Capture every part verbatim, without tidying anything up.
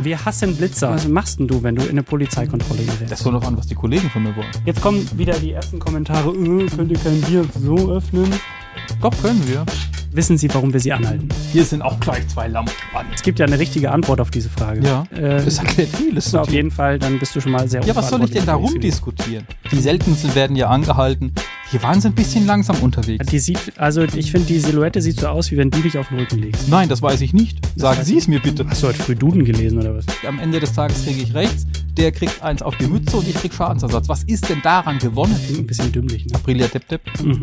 Wir hassen Blitzer. Was machst denn du, wenn du in eine Polizeikontrolle gerätst? Das kommt doch an, was die Kollegen von mir wollen. Jetzt kommen wieder die ersten Kommentare. Äh, könnt ihr kein Bier so öffnen? Doch, können wir. Wissen Sie, warum wir Sie anhalten? Hier sind auch gleich zwei Lampen an. Es gibt ja eine richtige Antwort auf diese Frage. Ja, äh, das erklärt vieles. Auf jeden Fall, dann bist du schon mal sehr Ja, was soll ich denn da rumdiskutieren? Die Seltensten werden ja angehalten. Hier waren sie ein bisschen langsam unterwegs. Die sieht, also ich finde, die Silhouette sieht so aus, wie wenn du dich auf den Rücken legst. Nein, das weiß ich nicht. Sagen Sie es mir bitte. Hast du heute früh Duden gelesen oder was? Am Ende des Tages kriege ich rechts, der kriegt eins auf die Mütze und ich krieg Schadensersatz. Was ist denn daran gewonnen? Ein bisschen dümmlich, ne? Aprilia Depp Depp. Mhm.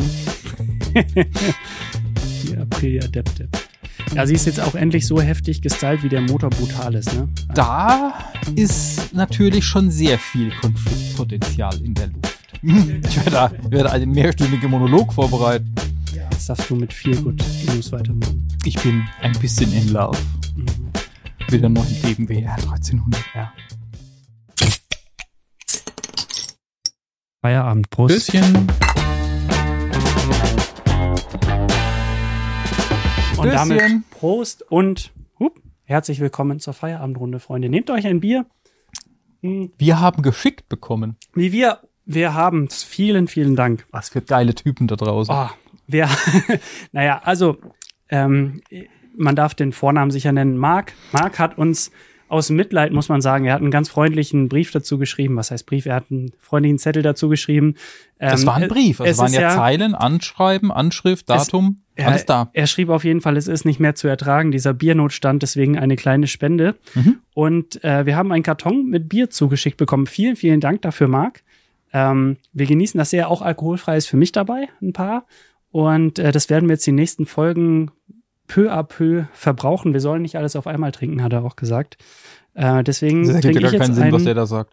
Die Aprilia Depp Depp. Ja, sie ist jetzt auch endlich so heftig gestylt, wie der Motor brutal ist, ne? Da ist natürlich schon sehr viel Konfliktpotenzial in der Luft. Ich werde, da, ich werde einen mehrstündigen Monolog vorbereiten. Jetzt darfst du mit viel Good News weitermachen. Ich bin ein bisschen in love. Mhm. Mit der neuen B M W R dreizehnhundert R. Feierabend, Prost. Bisschen. Und damit Prost und hup, herzlich willkommen zur Feierabendrunde, Freunde. Nehmt euch ein Bier. Hm. Wir haben geschickt bekommen. Wie wir, wir haben es. Vielen, vielen Dank. Was für geile Typen da draußen. Oh, wer, naja, also, ähm, man darf den Vornamen sicher nennen. Marc. Marc hat uns aus Mitleid, muss man sagen, er hat einen ganz freundlichen Brief dazu geschrieben. Was heißt Brief? Er hat einen freundlichen Zettel dazu geschrieben. Das ähm, war ein Brief. Also es waren ja, ja Zeilen, Anschreiben, Anschrift, Datum, es, alles da. Er, er schrieb auf jeden Fall, es ist nicht mehr zu ertragen, dieser Biernotstand, deswegen eine kleine Spende. Mhm. Und äh, wir haben einen Karton mit Bier zugeschickt bekommen. Vielen, vielen Dank dafür, Marc. Ähm, wir genießen das sehr. Auch alkoholfrei ist für mich dabei, ein paar. Und äh, das werden wir jetzt die nächsten Folgen peu à peu verbrauchen. Wir sollen nicht alles auf einmal trinken, hat er auch gesagt. Äh, deswegen das trinke ja ich jetzt keinen Sinn, ein, was der da sagt.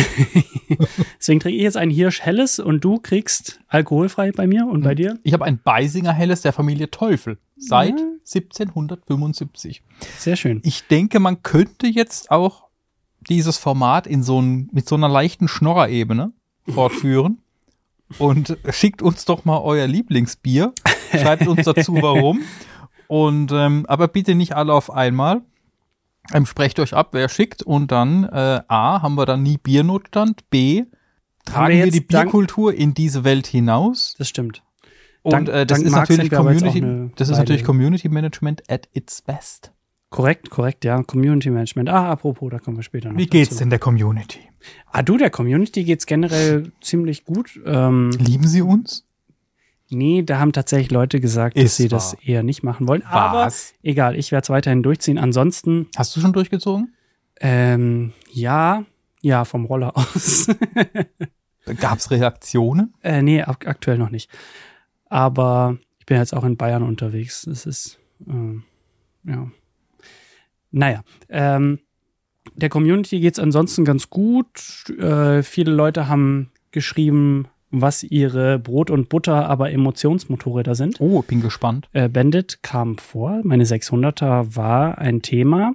Deswegen trinke ich jetzt ein Hirsch Helles und du kriegst alkoholfrei bei mir und mhm. bei dir? Ich habe ein Beisinger Helles der Familie Teufel seit ja. siebzehnhundertfünfundsiebzig. Sehr schön. Ich denke, man könnte jetzt auch dieses Format in so ein, mit so einer leichten Schnorrer-Ebene fortführen. Und schickt uns doch mal euer Lieblingsbier. Schreibt uns dazu, warum. Und ähm, aber bitte nicht alle auf einmal. Ähm, sprecht euch ab, wer schickt. Und dann äh, A, haben wir dann nie Biernotstand. B, tragen wir, wir die Bierkultur in diese Welt hinaus. Das stimmt. Und äh, das, ist natürlich Community, das ist natürlich Community Management at its best. Korrekt, korrekt, ja. Community Management. Ah, apropos, da kommen wir später noch Wie geht's dazu. Denn der Community? Ah, du, der Community geht's generell ziemlich gut. Ähm, Lieben sie uns? Nee, da haben tatsächlich Leute gesagt, dass ist sie wahr. das eher nicht machen wollen. Was? Aber egal, ich werde es weiterhin durchziehen. Ansonsten. Hast du schon durchgezogen? Ähm, ja, ja, vom Roller aus. Gab's Reaktionen? Äh, nee, ak- aktuell noch nicht. Aber ich bin jetzt auch in Bayern unterwegs. Das ist, äh, ja. Naja, ähm, der Community geht's ansonsten ganz gut. Äh, viele Leute haben geschrieben, was ihre Brot- und Butter, aber Emotionsmotorräder sind. Oh, bin gespannt. Äh, Bandit kam vor. Meine sechshunderter war ein Thema.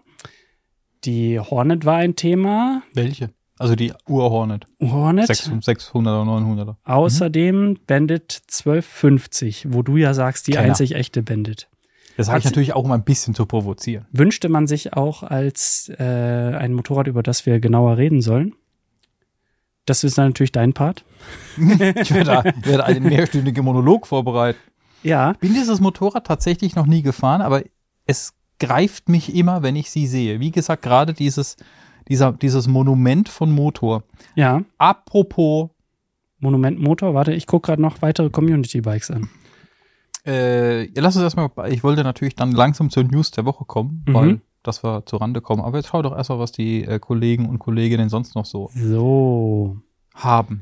Die Hornet war ein Thema. Welche? Also die Ur-Hornet. Hornet. sechshunderter, neunhunderter. Außerdem mhm. Bandit zwölf fünfzig, wo du ja sagst, die Kenner. einzig echte Bandit. Das sage ich natürlich auch, um ein bisschen zu provozieren. Wünschte man sich auch als äh, ein Motorrad, über das wir genauer reden sollen. Das ist dann natürlich dein Part. Ich werde, da, werde einen mehrstündigen Monolog vorbereiten. Ja. Ich bin dieses Motorrad tatsächlich noch nie gefahren, aber es greift mich immer, wenn ich sie sehe. Wie gesagt, gerade dieses, dieser, dieses Monument von Motor. Ja. Apropos Monument Motor, warte, ich gucke gerade noch weitere Community-Bikes an. Äh, ja, lass uns erstmal, ich wollte natürlich dann langsam zur News der Woche kommen, mhm. weil dass wir zur Rande kommen. Aber jetzt schau doch erstmal, was die äh, Kollegen und Kolleginnen sonst noch so, so. haben.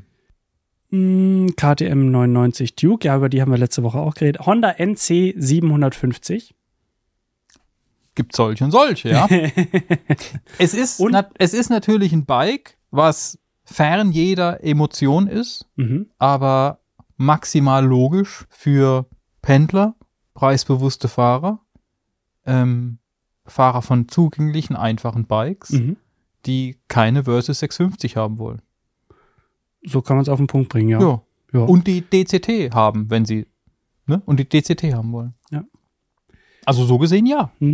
Mm, K T M neunundneunzig Duke, ja, über die haben wir letzte Woche auch geredet. Honda N C siebenhundertfünfzig. Gibt solche und solche, ja. es, ist und? nat- es ist natürlich ein Bike, was fern jeder Emotion ist, mhm. aber maximal logisch für Pendler, preisbewusste Fahrer, ähm, Fahrer von zugänglichen, einfachen Bikes, mhm. die keine Versys sechshundertfünfzig haben wollen. So kann man es auf den Punkt bringen, ja. ja. ja. Und die D C T haben, wenn sie, ne? Und die D C T haben wollen. Ja. Also so gesehen, ja. Mhm.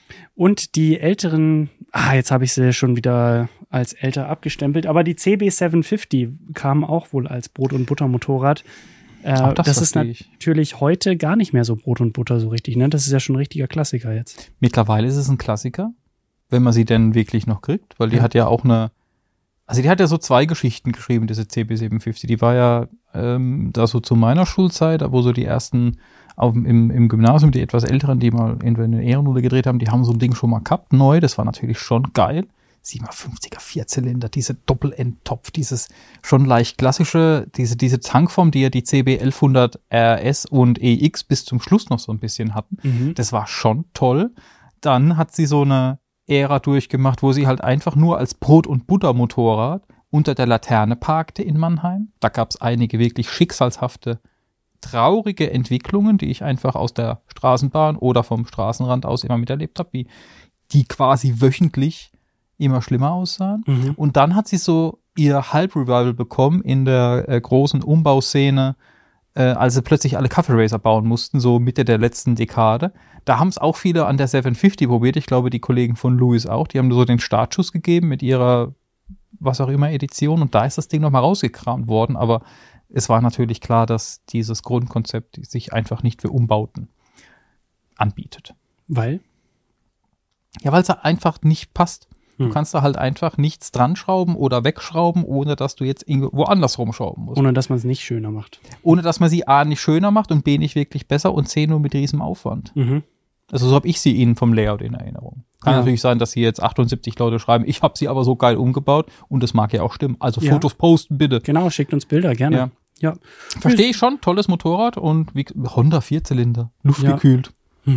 Und die älteren, ah, jetzt habe ich sie schon wieder als älter abgestempelt, aber die C B siebenhundertfünfzig kam auch wohl als Brot- und Butter-Motorrad. Äh, Ach, das das ist verstehe ich. natürlich heute gar nicht mehr so Brot und Butter so richtig, ne? Das ist ja schon ein richtiger Klassiker jetzt. Mittlerweile ist es ein Klassiker, wenn man sie denn wirklich noch kriegt, weil die Ja. hat ja auch eine, also die hat ja so zwei Geschichten geschrieben, diese C B siebenhundertfünfzig. Die war ja ähm, da so zu meiner Schulzeit, wo so die ersten auf, im, im Gymnasium, die etwas Älteren, die mal entweder eine Ehrenrunde gedreht haben, die haben so ein Ding schon mal gehabt, neu, das war natürlich schon geil. siebenhundertfünfziger Vierzylinder, diese Doppelendtopf, dieses schon leicht klassische, diese, diese Tankform, die ja die C B elfhundert R S und E X bis zum Schluss noch so ein bisschen hatten. Mhm. Das war schon toll. Dann hat sie so eine Ära durchgemacht, wo sie halt einfach nur als Brot- und Buttermotorrad unter der Laterne parkte in Mannheim. Da gab es einige wirklich schicksalshafte, traurige Entwicklungen, die ich einfach aus der Straßenbahn oder vom Straßenrand aus immer miterlebt habe, wie die quasi wöchentlich immer schlimmer aussahen. Mhm. Und dann hat sie so ihr Halb-Revival bekommen in der äh, großen Umbauszene, äh, als sie plötzlich alle Cafe Racer bauen mussten, so Mitte der letzten Dekade. Da haben es auch viele an der siebenhundertfünfzig probiert. Ich glaube, die Kollegen von Lewis auch. Die haben so den Startschuss gegeben mit ihrer was auch immer Edition. Und da ist das Ding nochmal rausgekramt worden. Aber es war natürlich klar, dass dieses Grundkonzept sich einfach nicht für Umbauten anbietet. Weil? Ja, weil es einfach nicht passt. Du Hm. kannst da halt einfach nichts dran schrauben oder wegschrauben, ohne dass du jetzt irgendwo anders rumschrauben musst. Ohne dass man es nicht schöner macht. Ohne dass man sie A nicht schöner macht und B nicht wirklich besser und C nur mit riesem Aufwand. Mhm. Also so habe ich sie ihnen vom Layout in Erinnerung. Kann Ja. natürlich sein, dass hier jetzt achtundsiebzig Leute schreiben, ich habe sie aber so geil umgebaut und das mag ja auch stimmen. Also Ja. Fotos posten bitte. Genau, schickt uns Bilder, gerne. Ja. Ja. Verstehe ich schon, tolles Motorrad und wie, Honda Vierzylinder, luftgekühlt.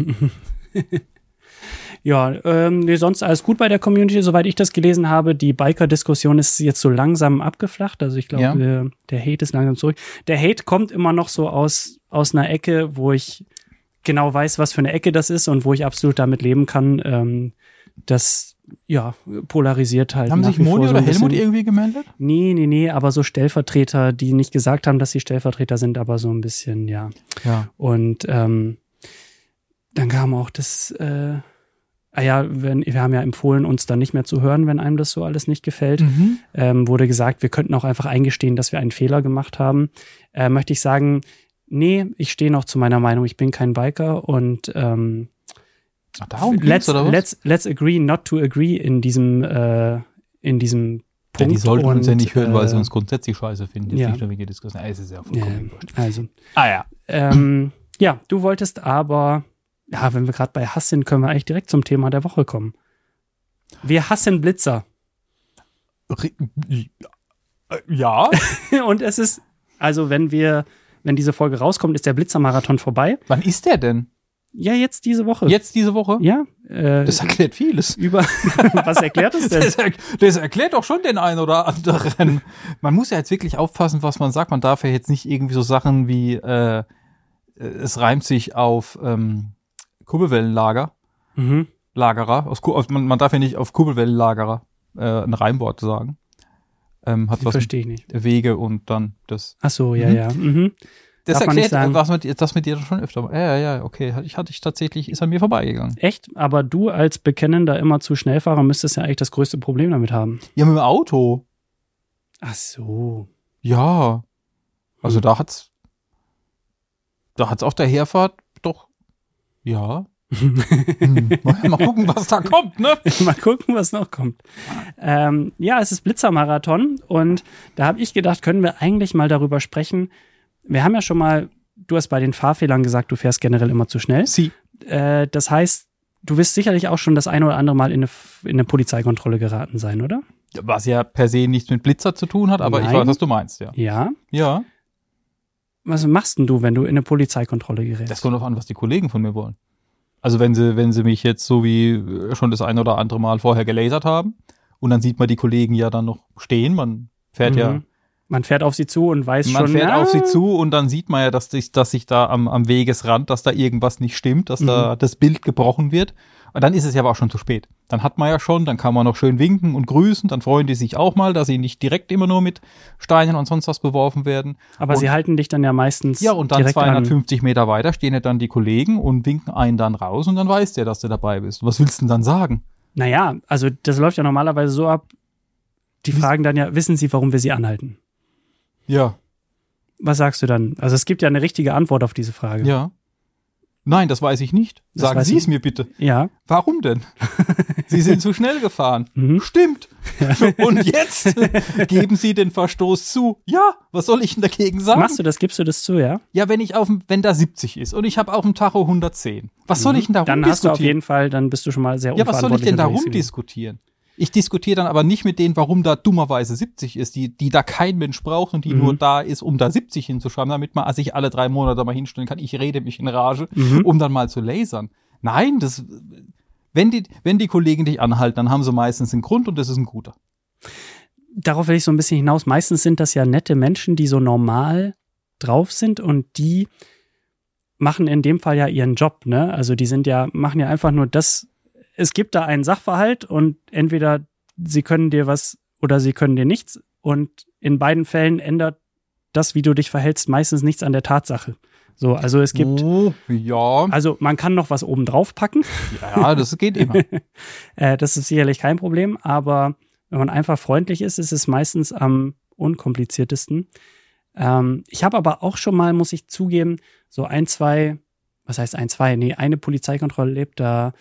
Ja, ähm, nee, sonst alles gut bei der Community, soweit ich das gelesen habe. Die Biker-Diskussion ist jetzt so langsam abgeflacht. Also ich glaube, Ja. äh, der Hate ist langsam zurück. Der Hate kommt immer noch so aus, aus einer Ecke, wo ich genau weiß, was für eine Ecke das ist und wo ich absolut damit leben kann. Ähm, das, ja, polarisiert halt. Haben nach sich wie vor Moni so oder ein bisschen. Helmut irgendwie gemeldet? Nee, nee, nee, aber so Stellvertreter, die nicht gesagt haben, dass sie Stellvertreter sind, aber so ein bisschen, ja. Ja. Und ähm, dann kam auch das, äh, ah ja, wenn, wir haben ja empfohlen, uns dann nicht mehr zu hören, wenn einem das so alles nicht gefällt. Mhm. Ähm, wurde gesagt, wir könnten auch einfach eingestehen, dass wir einen Fehler gemacht haben. Äh, möchte ich sagen, nee, ich stehe noch zu meiner Meinung, ich bin kein Biker und ähm, Ach, darum ging's, let's, oder was? let's, let's agree not to agree in diesem, äh, in diesem Ja, Punkt. die sollten uns ja Und, nicht hören, weil sie äh, uns grundsätzlich scheiße finden. Jetzt ja. nicht nur wegen der Diskussion. Ja, es ist ja Ja, vollkommen wurscht. also, Ah ja. ähm, ja, du wolltest aber, ja, wenn wir gerade bei Hass sind, können wir eigentlich direkt zum Thema der Woche kommen. Wir hassen Blitzer. Ja. Und es ist, also wenn wir, wenn diese Folge rauskommt, ist der Blitzermarathon vorbei. Wann ist der denn? Ja, jetzt diese Woche. Jetzt diese Woche? Ja. Äh, Das erklärt vieles. über, was erklärt es denn? Das, er, das erklärt doch schon den einen oder anderen. Man muss ja jetzt wirklich aufpassen, was man sagt. Man darf ja jetzt nicht irgendwie so Sachen wie, äh, es reimt sich auf ähm, Kurbelwellenlager, Mhm. Lagerer. Aus, Ku- auf, man, man darf ja nicht auf Kurbelwellenlagerer äh, ein Reimwort sagen. Ähm, hat was Verstehe ich nicht. mit Wege und dann das. Ach so, ja, Mhm. ja. Mhm. Das Darf man nicht erklärt, sagen. was mit, das mit dir schon öfter. Ja, ja, ja, okay. Ich hatte ich tatsächlich, ist an mir vorbeigegangen. Echt? Aber du als bekennender immer zu Schnellfahrer müsstest ja eigentlich das größte Problem damit haben. Ja, mit dem Auto. Ach so. Ja. Also Hm. da hat's, da hat's auf der Herfahrt doch, ja. Hm. Mal gucken, was da kommt, ne? Mal gucken, was noch kommt. Ähm, ja, es ist Blitzermarathon und da habe ich gedacht, können wir eigentlich mal darüber sprechen. Wir haben ja schon mal, du hast bei den Fahrfehlern gesagt, du fährst generell immer zu schnell. Sie. Äh, das heißt, du wirst sicherlich auch schon das eine oder andere Mal in eine, in eine Polizeikontrolle geraten sein, oder? Was ja per se nichts mit Blitzer zu tun hat, aber Nein. ich weiß, was du meinst, ja. Ja. Ja. Was machst denn du, wenn du in eine Polizeikontrolle gerätst? Das kommt darauf an, was die Kollegen von mir wollen. Also wenn sie, wenn sie mich jetzt so wie schon das ein oder andere Mal vorher gelasert haben und dann sieht man die Kollegen ja dann noch stehen, man fährt Mhm. ja Man fährt auf sie zu und weiß man schon. Man fährt ja. auf sie zu und dann sieht man ja, dass, sich, dass sich da am, am Wegesrand, dass da irgendwas nicht stimmt, dass mhm. da das Bild gebrochen wird. Und dann ist es ja aber auch schon zu spät. Dann hat man ja schon, dann kann man noch schön winken und grüßen, dann freuen die sich auch mal, dass sie nicht direkt immer nur mit Steinen und sonst was beworfen werden. Aber und, sie halten dich dann ja meistens ja, und dann direkt zweihundertfünfzig an. Meter weiter stehen ja dann die Kollegen und winken einen dann raus und dann weiß der, dass du dabei bist. Was willst du denn dann sagen? Naja, also das läuft ja normalerweise so ab, die Wie, fragen dann ja, wissen Sie, warum wir Sie anhalten? Ja. Was sagst du dann? Also es gibt ja eine richtige Antwort auf diese Frage. Ja. Nein, das weiß ich nicht. Das Sagen Sie es mir bitte. Ja. Warum denn? Sie sind zu schnell gefahren. Mhm. Stimmt. Ja. Und jetzt geben Sie den Verstoß zu. Ja, was soll ich denn dagegen sagen? Machst du das, gibst du das zu, ja? Ja, wenn ich auf dem, wenn da siebzig ist und ich habe auf dem Tacho hundertzehn. Was soll ich denn da dann rumdiskutieren? Dann hast du auf jeden Fall, dann bist du schon mal sehr Ja, was soll ich denn da unterwegs rumdiskutieren? Ich diskutiere dann aber nicht mit denen, warum da dummerweise siebzig ist, die, die da kein Mensch braucht und die mhm. nur da ist, um da siebzig hinzuschreiben, damit man sich alle drei Monate mal hinstellen kann. Ich rede mich in Rage, mhm. um dann mal zu lasern. Nein, das, wenn die, wenn die Kollegen dich anhalten, dann haben sie meistens einen Grund und das ist ein guter. Darauf will ich so ein bisschen hinaus. Meistens sind das ja nette Menschen, die so normal drauf sind und die machen in dem Fall ja ihren Job, ne? Also die sind ja, machen ja einfach nur das. Es gibt da einen Sachverhalt und entweder sie können dir was oder sie können dir nichts. Und in beiden Fällen ändert das, wie du dich verhältst, meistens nichts an der Tatsache. So, also es gibt, oh, ja. Also man kann noch was oben drauf packen. Ja, das geht immer. äh, das ist sicherlich kein Problem, aber wenn man einfach freundlich ist, ist es meistens am unkompliziertesten. Ähm, ich habe aber auch schon mal, muss ich zugeben, so ein, zwei, was heißt ein, zwei? Nee, eine Polizeikontrolle erlebt, da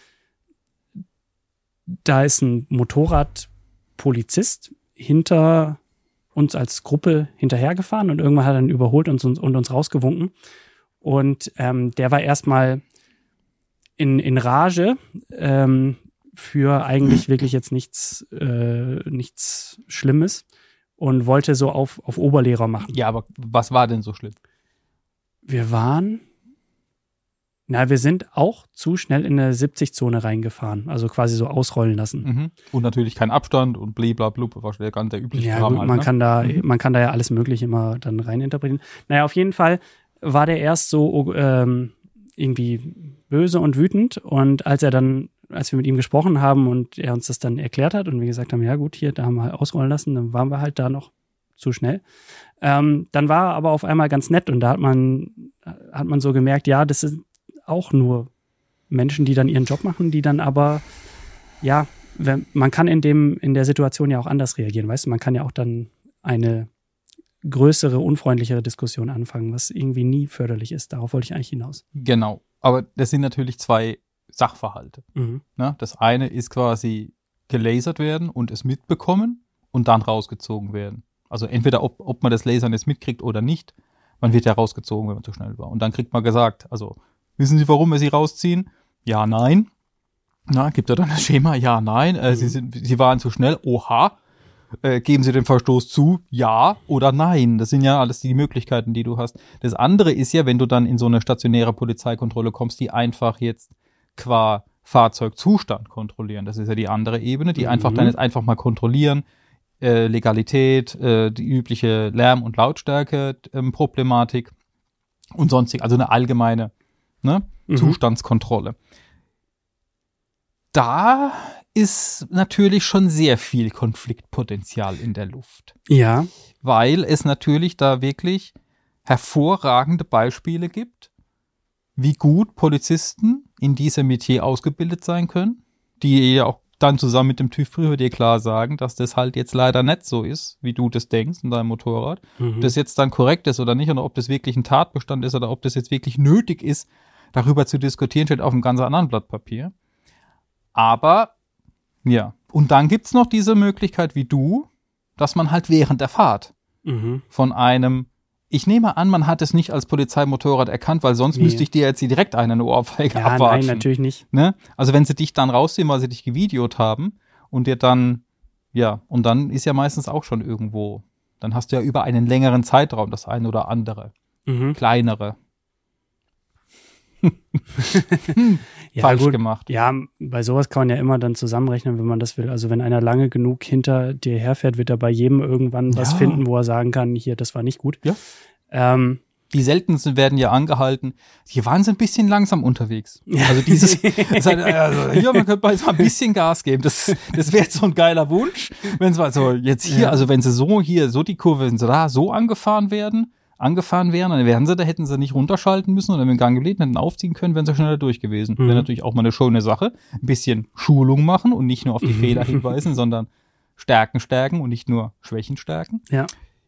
Da ist ein Motorradpolizist hinter uns als Gruppe hinterhergefahren und irgendwann hat er dann überholt und uns, und uns rausgewunken. Und ähm, der war erstmal in, in Rage ähm, für eigentlich wirklich jetzt nichts, äh, nichts Schlimmes und wollte so auf, auf Oberlehrer machen. Ja, aber was war denn so schlimm? Wir waren... Na, wir sind auch zu schnell in eine siebzig-Zone reingefahren, also quasi so ausrollen lassen. Mhm. Und natürlich kein Abstand und blablabla, war der ganz der übliche Ja, Kram gut, halt, man ne? kann da, mhm. man kann da ja alles Mögliche immer dann reininterpretieren. Naja, auf jeden Fall war der erst so ähm, irgendwie böse und wütend und als er dann, als wir mit ihm gesprochen haben und er uns das dann erklärt hat und wir gesagt haben, ja gut, hier, da haben wir halt ausrollen lassen, dann waren wir halt da noch zu schnell. Ähm, dann war er aber auf einmal ganz nett und da hat man, hat man so gemerkt, ja, das ist auch nur Menschen, die dann ihren Job machen, die dann aber, ja, wenn, man kann in dem, in der Situation ja auch anders reagieren, weißt du, man kann ja auch dann eine größere, unfreundlichere Diskussion anfangen, was irgendwie nie förderlich ist. Darauf wollte ich eigentlich hinaus. Genau, aber das sind natürlich zwei Sachverhalte. Mhm. Ne? Das eine ist quasi gelasert werden und es mitbekommen und dann rausgezogen werden. Also entweder, ob, ob man das Lasern jetzt mitkriegt oder nicht, man wird ja rausgezogen, wenn man zu schnell war. Und dann kriegt man gesagt, also wissen Sie, warum wir Sie rausziehen? Ja, nein. Na, gibt er dann das Schema? Ja, nein. Äh, mhm. Sie sind, Sie waren zu schnell. Oha. Äh, geben Sie den Verstoß zu? Ja oder nein. Das sind ja alles die Möglichkeiten, die du hast. Das andere ist ja, wenn du dann in so eine stationäre Polizeikontrolle kommst, die einfach jetzt qua Fahrzeugzustand kontrollieren. Das ist ja die andere Ebene, die mhm. einfach dann jetzt einfach mal kontrollieren. Äh, Legalität, äh, die übliche Lärm- und Lautstärke-Problematik und sonstig. Also eine allgemeine Ne? Mhm. Zustandskontrolle. Da ist natürlich schon sehr viel Konfliktpotenzial in der Luft. Ja. Weil es natürlich da wirklich hervorragende Beispiele gibt, wie gut Polizisten in diesem Metier ausgebildet sein können, die ja auch dann zusammen mit dem TÜV-Prüfer dir klar sagen, dass das halt jetzt leider nicht so ist, wie du das denkst in deinem Motorrad. Mhm. Ob das jetzt dann korrekt ist oder nicht, oder ob das wirklich ein Tatbestand ist oder ob das jetzt wirklich nötig ist, darüber zu diskutieren, steht auf einem ganz anderen Blatt Papier. Aber, ja. Und dann gibt's noch diese Möglichkeit wie du, dass man halt während der Fahrt mhm. von einem, ich nehme an, man hat es nicht als Polizeimotorrad erkannt, weil sonst nee. müsste ich dir jetzt direkt eine Ohrfeige ja, abwatschen. Nein, natürlich nicht. Ne? Also wenn sie dich dann rausziehen, weil sie dich gevideot haben und dir dann, ja, und dann ist ja meistens auch schon irgendwo, dann hast du ja über einen längeren Zeitraum das eine oder andere, mhm. kleinere. Ja, falsch gut. gemacht. Ja, bei sowas kann man ja immer dann zusammenrechnen, wenn man das will. Also wenn einer lange genug hinter dir herfährt, wird er bei jedem irgendwann was Ja. finden, wo er sagen kann, hier, das war nicht gut. Ja. Ähm, Die seltensten werden ja angehalten. Hier waren sie ein bisschen langsam unterwegs. Also dieses, das heißt, also hier, man könnte mal ein bisschen Gas geben. Das, das wäre jetzt so ein geiler Wunsch. Wenn es mal so jetzt hier, Ja. also wenn sie so hier, so die Kurve, wenn sie da so angefahren werden, angefahren wären, dann wären sie, da hätten sie nicht runterschalten müssen oder mit dem Gang gebläht, hätten aufziehen können, wären sie schneller durch gewesen. Mhm. Wäre natürlich auch mal eine schöne Sache. Ein bisschen Schulung machen und nicht nur auf die Fehler hinweisen, sondern Stärken stärken und nicht nur Schwächen stärken. ja.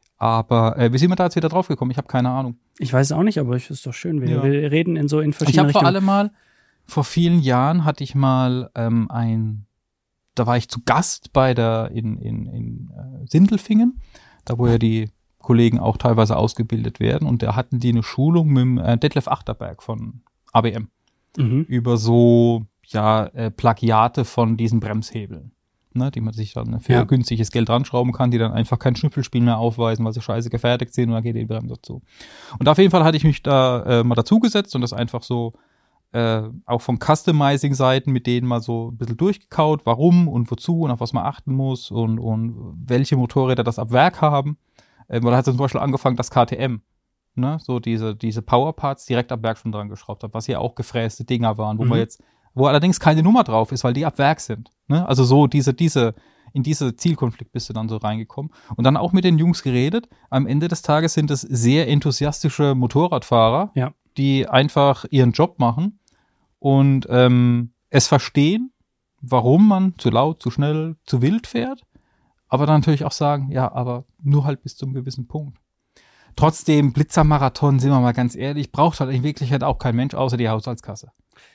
Aber äh, wie sind wir da jetzt wieder drauf gekommen? Ich habe keine Ahnung. Ich weiß auch nicht, aber es ist doch schön. Wir, Ja. wir reden in so in Ich verschiedenen habe vor Richtungen. allem mal, vor vielen Jahren hatte ich mal ähm, ein, da war ich zu Gast bei der, in, in, in äh, Sindelfingen, da wo ja die Kollegen auch teilweise ausgebildet werden und da hatten die eine Schulung mit dem äh, Detlef Achterberg von A B M Mhm. über so, ja, äh, Plagiate von diesen Bremshebeln. Ne, die man sich dann für Ja. günstiges Geld ranschrauben kann, die dann einfach kein Schnüffelspiel mehr aufweisen, weil sie scheiße gefertigt sind und dann geht die Bremse zu. Und auf jeden Fall hatte ich mich da äh, mal dazugesetzt und das einfach so äh, auch von Customizing-Seiten mit denen mal so ein bisschen durchgekaut, warum und wozu und auf was man achten muss und, und welche Motorräder das ab Werk haben. Ähm, oder hat zum Beispiel angefangen, das K T M, ne, so diese, diese Powerparts direkt ab Werk schon dran geschraubt hat, was ja auch gefräste Dinger waren, wo Mhm. man jetzt wo allerdings keine Nummer drauf ist, weil die ab Werk sind. Ne? Also so diese, diese, in diese Zielkonflikt bist du dann so reingekommen. Und dann auch mit den Jungs geredet. Am Ende des Tages sind es sehr enthusiastische Motorradfahrer, Ja. die einfach ihren Job machen und ähm, es verstehen, warum man zu laut, zu schnell, zu wild fährt. Aber dann natürlich auch sagen, ja, aber nur halt bis zu einem gewissen Punkt. Trotzdem, Blitzermarathon, sind wir mal ganz ehrlich, braucht halt in Wirklichkeit auch kein Mensch außer die Haushaltskasse.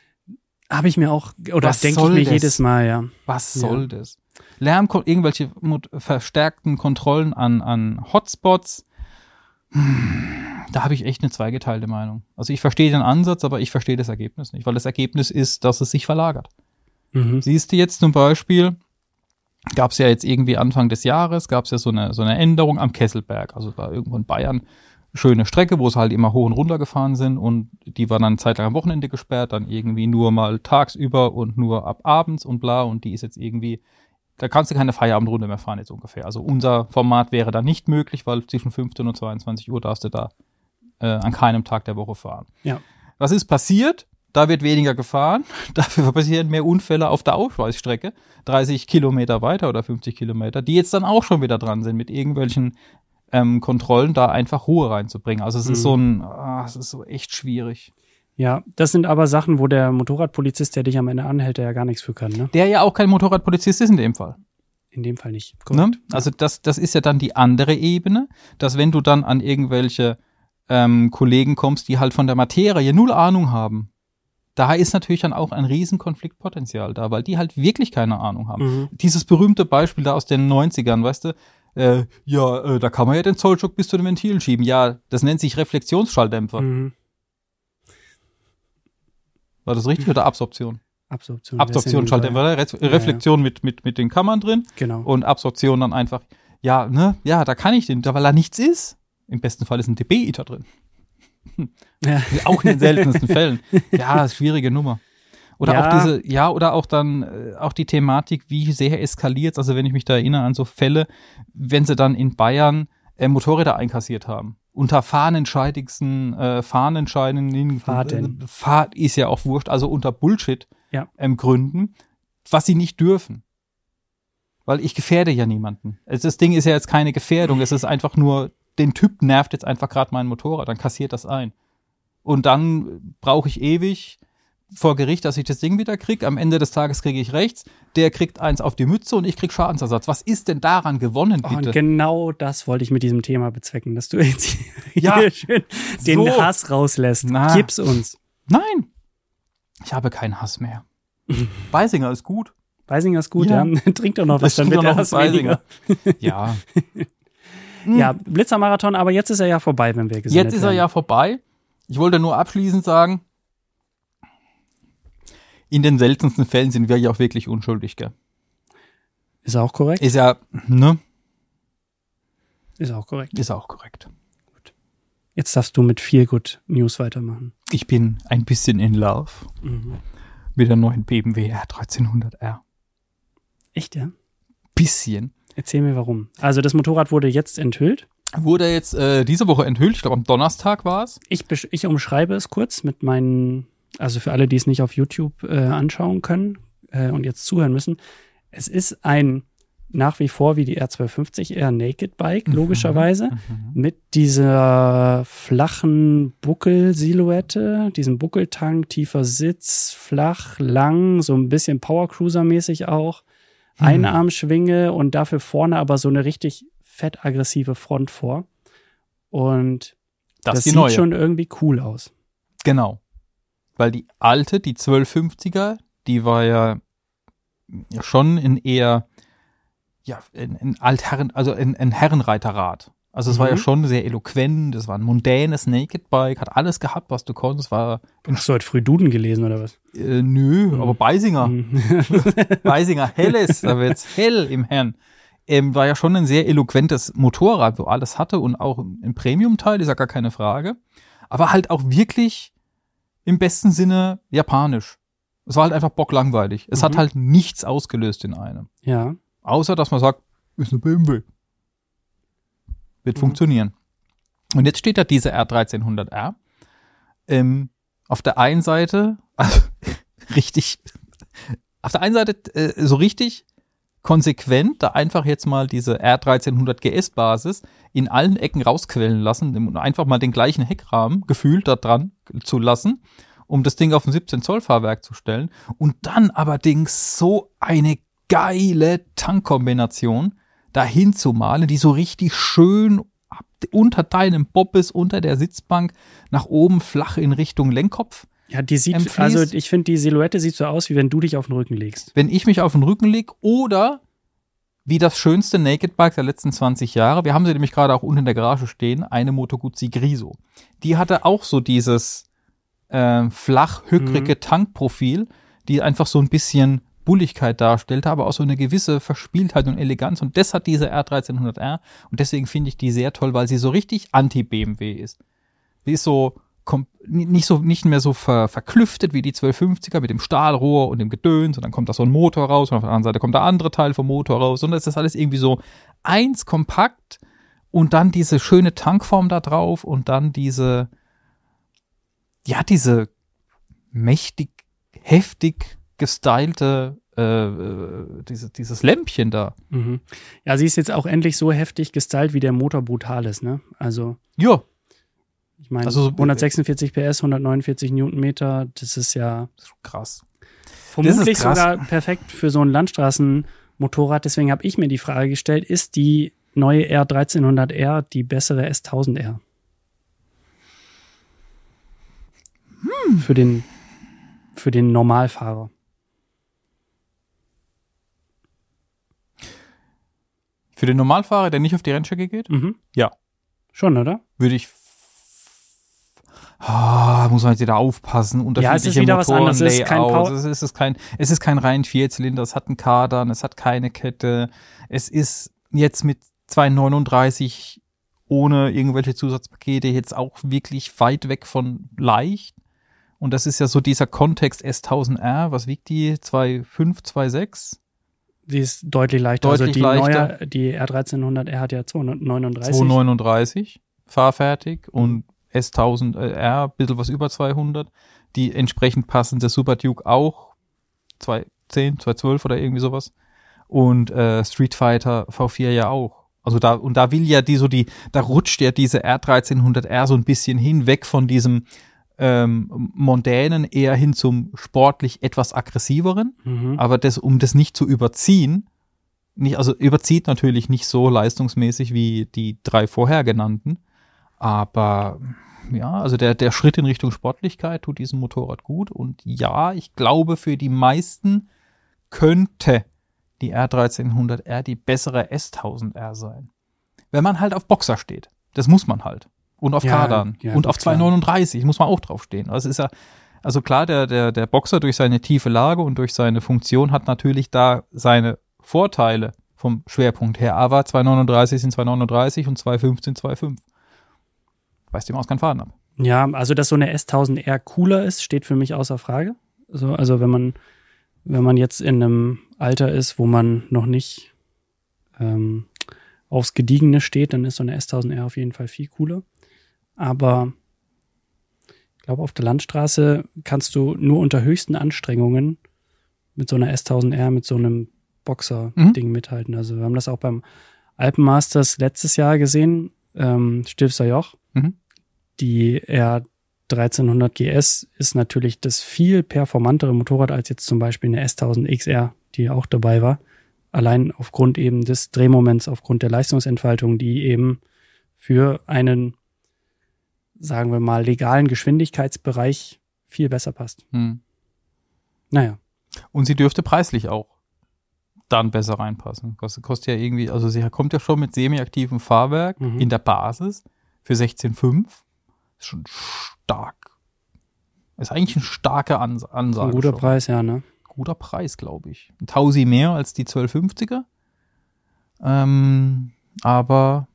Habe ich mir auch, oder Was denke ich soll mir das? jedes Mal, ja. Was Ja. soll das? Lärm, irgendwelche mot- verstärkten Kontrollen an, an Hotspots. Hm, da habe ich echt eine zweigeteilte Meinung. Also ich verstehe den Ansatz, aber ich verstehe das Ergebnis nicht, weil das Ergebnis ist, dass es sich verlagert. Mhm. Siehst du jetzt zum Beispiel, gab es ja jetzt irgendwie Anfang des Jahres, gab es ja so eine, so eine Änderung am Kesselberg. Also es war irgendwo in Bayern schöne Strecke, wo es halt immer hoch und runter gefahren sind und die war dann eine Zeit lang am Wochenende gesperrt, dann irgendwie nur mal tagsüber und nur ab abends und bla und die ist jetzt irgendwie, da kannst du keine Feierabendrunde mehr fahren jetzt ungefähr. Also unser Format wäre da nicht möglich, weil zwischen fünfzehn und zweiundzwanzig Uhr darfst du da äh, an keinem Tag der Woche fahren. Ja. Was ist passiert? Da wird weniger gefahren, dafür passieren mehr Unfälle auf der Ausweichstrecke, dreißig Kilometer weiter oder fünfzig Kilometer, die jetzt dann auch schon wieder dran sind mit irgendwelchen ähm, Kontrollen, da einfach Ruhe reinzubringen. Also es Mhm. ist so ein, ah, es ist so echt schwierig. Ja, das sind aber Sachen, wo der Motorradpolizist, der dich am Ende anhält, der ja gar nichts für kann, ne? Der ja auch kein Motorradpolizist ist in dem Fall. In dem Fall nicht. Ne? Also das, das ist ja dann die andere Ebene, dass wenn du dann an irgendwelche ähm, Kollegen kommst, die halt von der Materie null Ahnung haben, da ist natürlich dann auch ein riesen Konfliktpotenzial da, weil die halt wirklich keine Ahnung haben. Mhm. Dieses berühmte Beispiel da aus den neunzigern, weißt du, äh, ja, äh, da kann man ja den Zollstock bis zu den Ventilen schieben. Ja, das nennt sich Reflexionsschalldämpfer. Mhm. War das richtig oder Absorption? Absorption. Absorption, Schalldämpfer, ne? Re Ja, Reflexion Mit, mit, mit den Kammern drin Genau. und Absorption dann einfach, ja, ne, ja, da kann ich den, da, weil da nichts ist. Im besten Fall ist ein D B-Iter drin. Ja. Auch in den seltensten Fällen. Ja, schwierige Nummer. Oder Ja. auch diese, ja, oder auch dann äh, auch die Thematik, wie sehr eskaliert, also wenn ich mich da erinnere an so Fälle, wenn sie dann in Bayern äh, Motorräder einkassiert haben. Unter fahnenscheidigsten, äh, fahnenscheidenden Fahrten. äh, Fahr ist ja auch wurscht, also unter Bullshit Ja. ähm, Gründen, was sie nicht dürfen. Weil ich gefährde ja niemanden. Also das Ding ist ja jetzt keine Gefährdung, es ist einfach nur, den Typ nervt jetzt einfach gerade mein Motorrad, dann kassiert das ein. Und dann brauche ich ewig vor Gericht, dass ich das Ding wieder kriege. Am Ende des Tages kriege ich rechts, der kriegt eins auf die Mütze und ich krieg Schadensersatz. Was ist denn daran gewonnen, Oh, bitte? und genau das wollte ich mit diesem Thema bezwecken, dass du jetzt Ja, hier schön den so. Hass rauslässt. Na. Gib's uns. Nein, ich habe keinen Hass mehr. Beisinger ist gut. Beisinger ist gut, Ja. ja. Trink doch noch was, Das dann stimmt wird doch der noch Hass ein weniger. Ja. Ja, Blitzermarathon, aber jetzt ist er ja vorbei, wenn wir gesendet Jetzt ist er werden. ja vorbei. Ich wollte nur abschließend sagen, in den seltensten Fällen sind wir ja auch wirklich unschuldig, gell? Ist auch korrekt? Ist ja, ne? Ist auch korrekt. Ist auch korrekt. Jetzt darfst du mit Feel Good News weitermachen. Ich bin ein bisschen in love Mhm. mit der neuen B M W R dreizehnhundert R. Echt, ja? Bisschen. Erzähl mir warum. Also das Motorrad wurde jetzt enthüllt. Wurde jetzt äh, diese Woche enthüllt. Ich glaube, am Donnerstag war es. Ich, besch- ich umschreibe es kurz mit meinen, also für alle, die es nicht auf YouTube äh, anschauen können äh, und jetzt zuhören müssen. Es ist ein nach wie vor wie die R zweihundertfünfzig eher Naked Bike, logischerweise, Mhm. mit dieser flachen Buckel-Silhouette, diesem Buckeltank, tiefer Sitz, flach, lang, so ein bisschen Powercruiser-mäßig auch, Hm. Einarmschwinge und dafür vorne aber so eine richtig fettaggressive Front vor. Und Das, das ist die sieht neue. schon irgendwie cool aus. Genau. Weil die alte, die zwölfhundertfünfziger, die war ja, ja schon in eher, ja, in, in Altherren, also in, in Herrenreiterrad. Also es war ja Mhm. schon sehr eloquent, es war ein mondänes Naked Bike, hat alles gehabt, was du konntest, war, Hast du heute früh Duden gelesen oder was? äh, nö, Mhm. aber Beisinger, Mhm. Beisinger, helles, da wird's hell im Herrn. Ähm, war ja schon ein sehr eloquentes Motorrad, wo alles hatte und auch ein Premium-Teil, ist ja gar keine Frage. Aber halt auch wirklich im besten Sinne japanisch. Es war halt einfach bocklangweilig. Es Mhm. hat halt nichts ausgelöst in einem. Ja. Außer, dass man sagt, ist eine B M W. Wird Mhm. funktionieren. Und jetzt steht da diese R dreizehnhundert R. Ähm, auf der einen Seite, also, richtig, auf der einen Seite äh, so richtig konsequent, da einfach jetzt mal diese R dreizehnhundert G S-Basis in allen Ecken rausquellen lassen und einfach mal den gleichen Heckrahmen gefühlt da dran zu lassen, um das Ding auf ein siebzehn Zoll Fahrwerk zu stellen. Und dann allerdings so eine geile Tankkombination dahin zu malen, die so richtig schön ab, unter deinem Bobbes, unter der Sitzbank, nach oben flach in Richtung Lenkkopf. Ja, die sieht, Empfließt- also ich finde, die Silhouette sieht so aus, wie wenn du dich auf den Rücken legst. Wenn ich mich auf den Rücken lege oder wie das schönste Naked Bike der letzten zwanzig Jahre, wir haben sie nämlich gerade auch unten in der Garage stehen, eine Moto Guzzi Griso. Die hatte auch so dieses äh, flach, hückrige Mhm. Tankprofil, die einfach so ein bisschen Bulligkeit darstellte, aber auch so eine gewisse Verspieltheit und Eleganz. Und das hat diese R dreizehnhundert R. Und deswegen finde ich die sehr toll, weil sie so richtig Anti-B M W ist. Sie ist so kom- nicht so nicht mehr so ver- verklüftet wie die zwölfhundertfünfziger mit dem Stahlrohr und dem Gedöns. Und dann kommt da so ein Motor raus und auf der anderen Seite kommt der andere Teil vom Motor raus. Und das ist alles irgendwie so eins kompakt und dann diese schöne Tankform da drauf und dann diese, ja, diese mächtig, heftig gestylte, äh, äh, diese, dieses Lämpchen da. Mhm. Ja, sie ist jetzt auch endlich so heftig gestylt, wie der Motor brutal ist, ne? Also, Ja, ich meine, Also so- hundertsechsundvierzig P S, hundertneunundvierzig Newtonmeter, das ist ja krass. vermutlich krass. sogar perfekt für so ein Landstraßenmotorrad. Deswegen habe ich mir die Frage gestellt, ist die neue R dreizehnhundert R die bessere S tausend R? Hm. Für den, für den Normalfahrer. Für den Normalfahrer, der nicht auf die Rennstrecke geht, Mhm. Ja. Schon, oder? würde ich Ah, muss man jetzt wieder aufpassen. Ja, es ist Unterschiedliche wieder was anderes. Es ist kein Motorenlayouts. Power- Es ist, es ist kein, es ist kein rein Vierzylinder. Es hat einen Kardan, es hat keine Kette. Es ist jetzt mit zwei neununddreißig ohne irgendwelche Zusatzpakete jetzt auch wirklich weit weg von leicht. Und das ist ja so dieser Kontext S tausend R. Was wiegt die? zwei Komma fünf, zwei Komma sechs? Die ist deutlich leichter. Deutlich also die leichter. neue, die R dreizehnhundert R hat ja zweihundertneununddreißig. zweihundertneununddreißig fahrfertig und S tausend R, ein bisschen was über zweihundert. Die entsprechend passende Super Duke auch zweihundertzehn, zweihundertzwölf oder irgendwie sowas. Und äh, Street Fighter V vier ja auch. Also da, und da will ja die so die, da rutscht ja diese R dreizehnhundert R so ein bisschen hin, weg von diesem ähm, mondänen eher hin zum sportlich etwas aggressiveren. Mhm. Aber das, um das nicht zu überziehen, nicht, also überzieht natürlich nicht so leistungsmäßig wie die drei vorher genannten. Aber ja, also der, der Schritt in Richtung Sportlichkeit tut diesem Motorrad gut. Und ja, ich glaube, für die meisten könnte die R dreizehnhundert R die bessere S tausend R sein. Wenn man halt auf Boxer steht. Das muss man halt. Und auf Ja, Kardan. ja, und gut, auf zwei neununddreißig muss man auch drauf stehen. Also ist ja, also klar, der, der, der Boxer durch seine tiefe Lage und durch seine Funktion hat natürlich da seine Vorteile vom Schwerpunkt her. Aber zwei neununddreißig sind zwei neununddreißig und zwei fünfzehn zwei fünf. beißt die Maus keinen Faden ab. Ja, also dass so eine S tausend R cooler ist, steht für mich außer Frage. So, also wenn man, wenn man jetzt in einem Alter ist, wo man noch nicht ähm, aufs Gediegene steht, dann ist so eine S tausend R auf jeden Fall viel cooler. Aber ich glaube, auf der Landstraße kannst du nur unter höchsten Anstrengungen mit so einer S tausend R, mit so einem Boxer-Ding mhm. mithalten. Also wir haben das auch beim Alpenmasters letztes Jahr gesehen, ähm, Stilfser Joch. Mhm. Die R dreizehnhundert G S ist natürlich das viel performantere Motorrad als jetzt zum Beispiel eine S tausend X R, die auch dabei war. Allein aufgrund eben des Drehmoments, aufgrund der Leistungsentfaltung, die eben für einen, sagen wir mal, legalen Geschwindigkeitsbereich viel besser passt. Hm. Naja. Und sie dürfte preislich auch dann besser reinpassen. Kostet, kostet ja irgendwie, also sie kommt ja schon mit semi-aktivem Fahrwerk mhm. in der Basis für sechzehn Komma fünf. Ist schon stark. Ist eigentlich ein starker Ans- Ansage. Ein guter schon. Preis, ja, ne? Guter Preis, glaube ich. Ein Tausi mehr als die zwölf fünfziger. Ähm, aber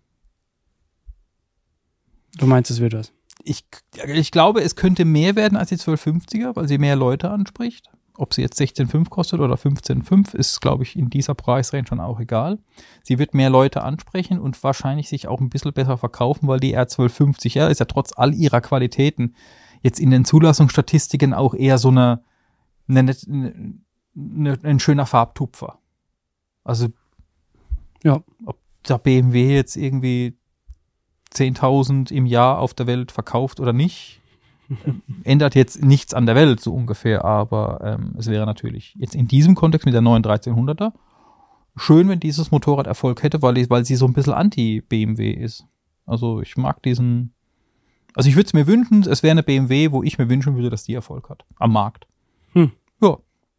du meinst, es wird was? Ich, ich glaube, es könnte mehr werden als die zwölf fünfziger, weil sie mehr Leute anspricht. Ob sie jetzt sechzehn Komma fünf kostet oder fünfzehn Komma fünf, ist, glaube ich, in dieser Preisrange schon auch egal. Sie wird mehr Leute ansprechen und wahrscheinlich sich auch ein bisschen besser verkaufen, weil die R zwölf fünfzig R ist ja trotz all ihrer Qualitäten jetzt in den Zulassungsstatistiken auch eher so eine, eine, eine ein schöner Farbtupfer. Also, ja, ob der B M W jetzt irgendwie zehntausend im Jahr auf der Welt verkauft oder nicht, ändert jetzt nichts an der Welt, so ungefähr, aber ähm, es wäre natürlich jetzt in diesem Kontext mit der neuen dreizehnhunderter schön, wenn dieses Motorrad Erfolg hätte, weil, weil sie so ein bisschen anti-B M W ist. Also ich mag diesen, also ich würde es mir wünschen, es wäre eine B M W, wo ich mir wünschen würde, dass die Erfolg hat, am Markt. Hm. Ja.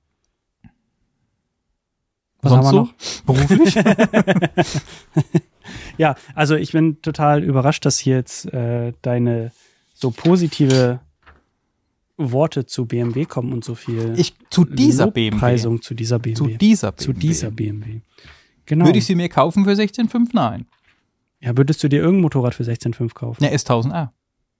Was Sonst haben wir noch? So? Beruflich? Ja, also ich bin total überrascht, dass hier jetzt äh, deine so positive Worte zu B M W kommen und so viel ich, zu dieser B M W. Preisung zu dieser B M W. Zu dieser B M W. Zu dieser B M W. Genau. Würde ich sie mir kaufen für sechzehn Komma fünf? Nein. Ja, würdest du dir irgendein Motorrad für sechzehn Komma fünf kaufen? Ne, S tausend R.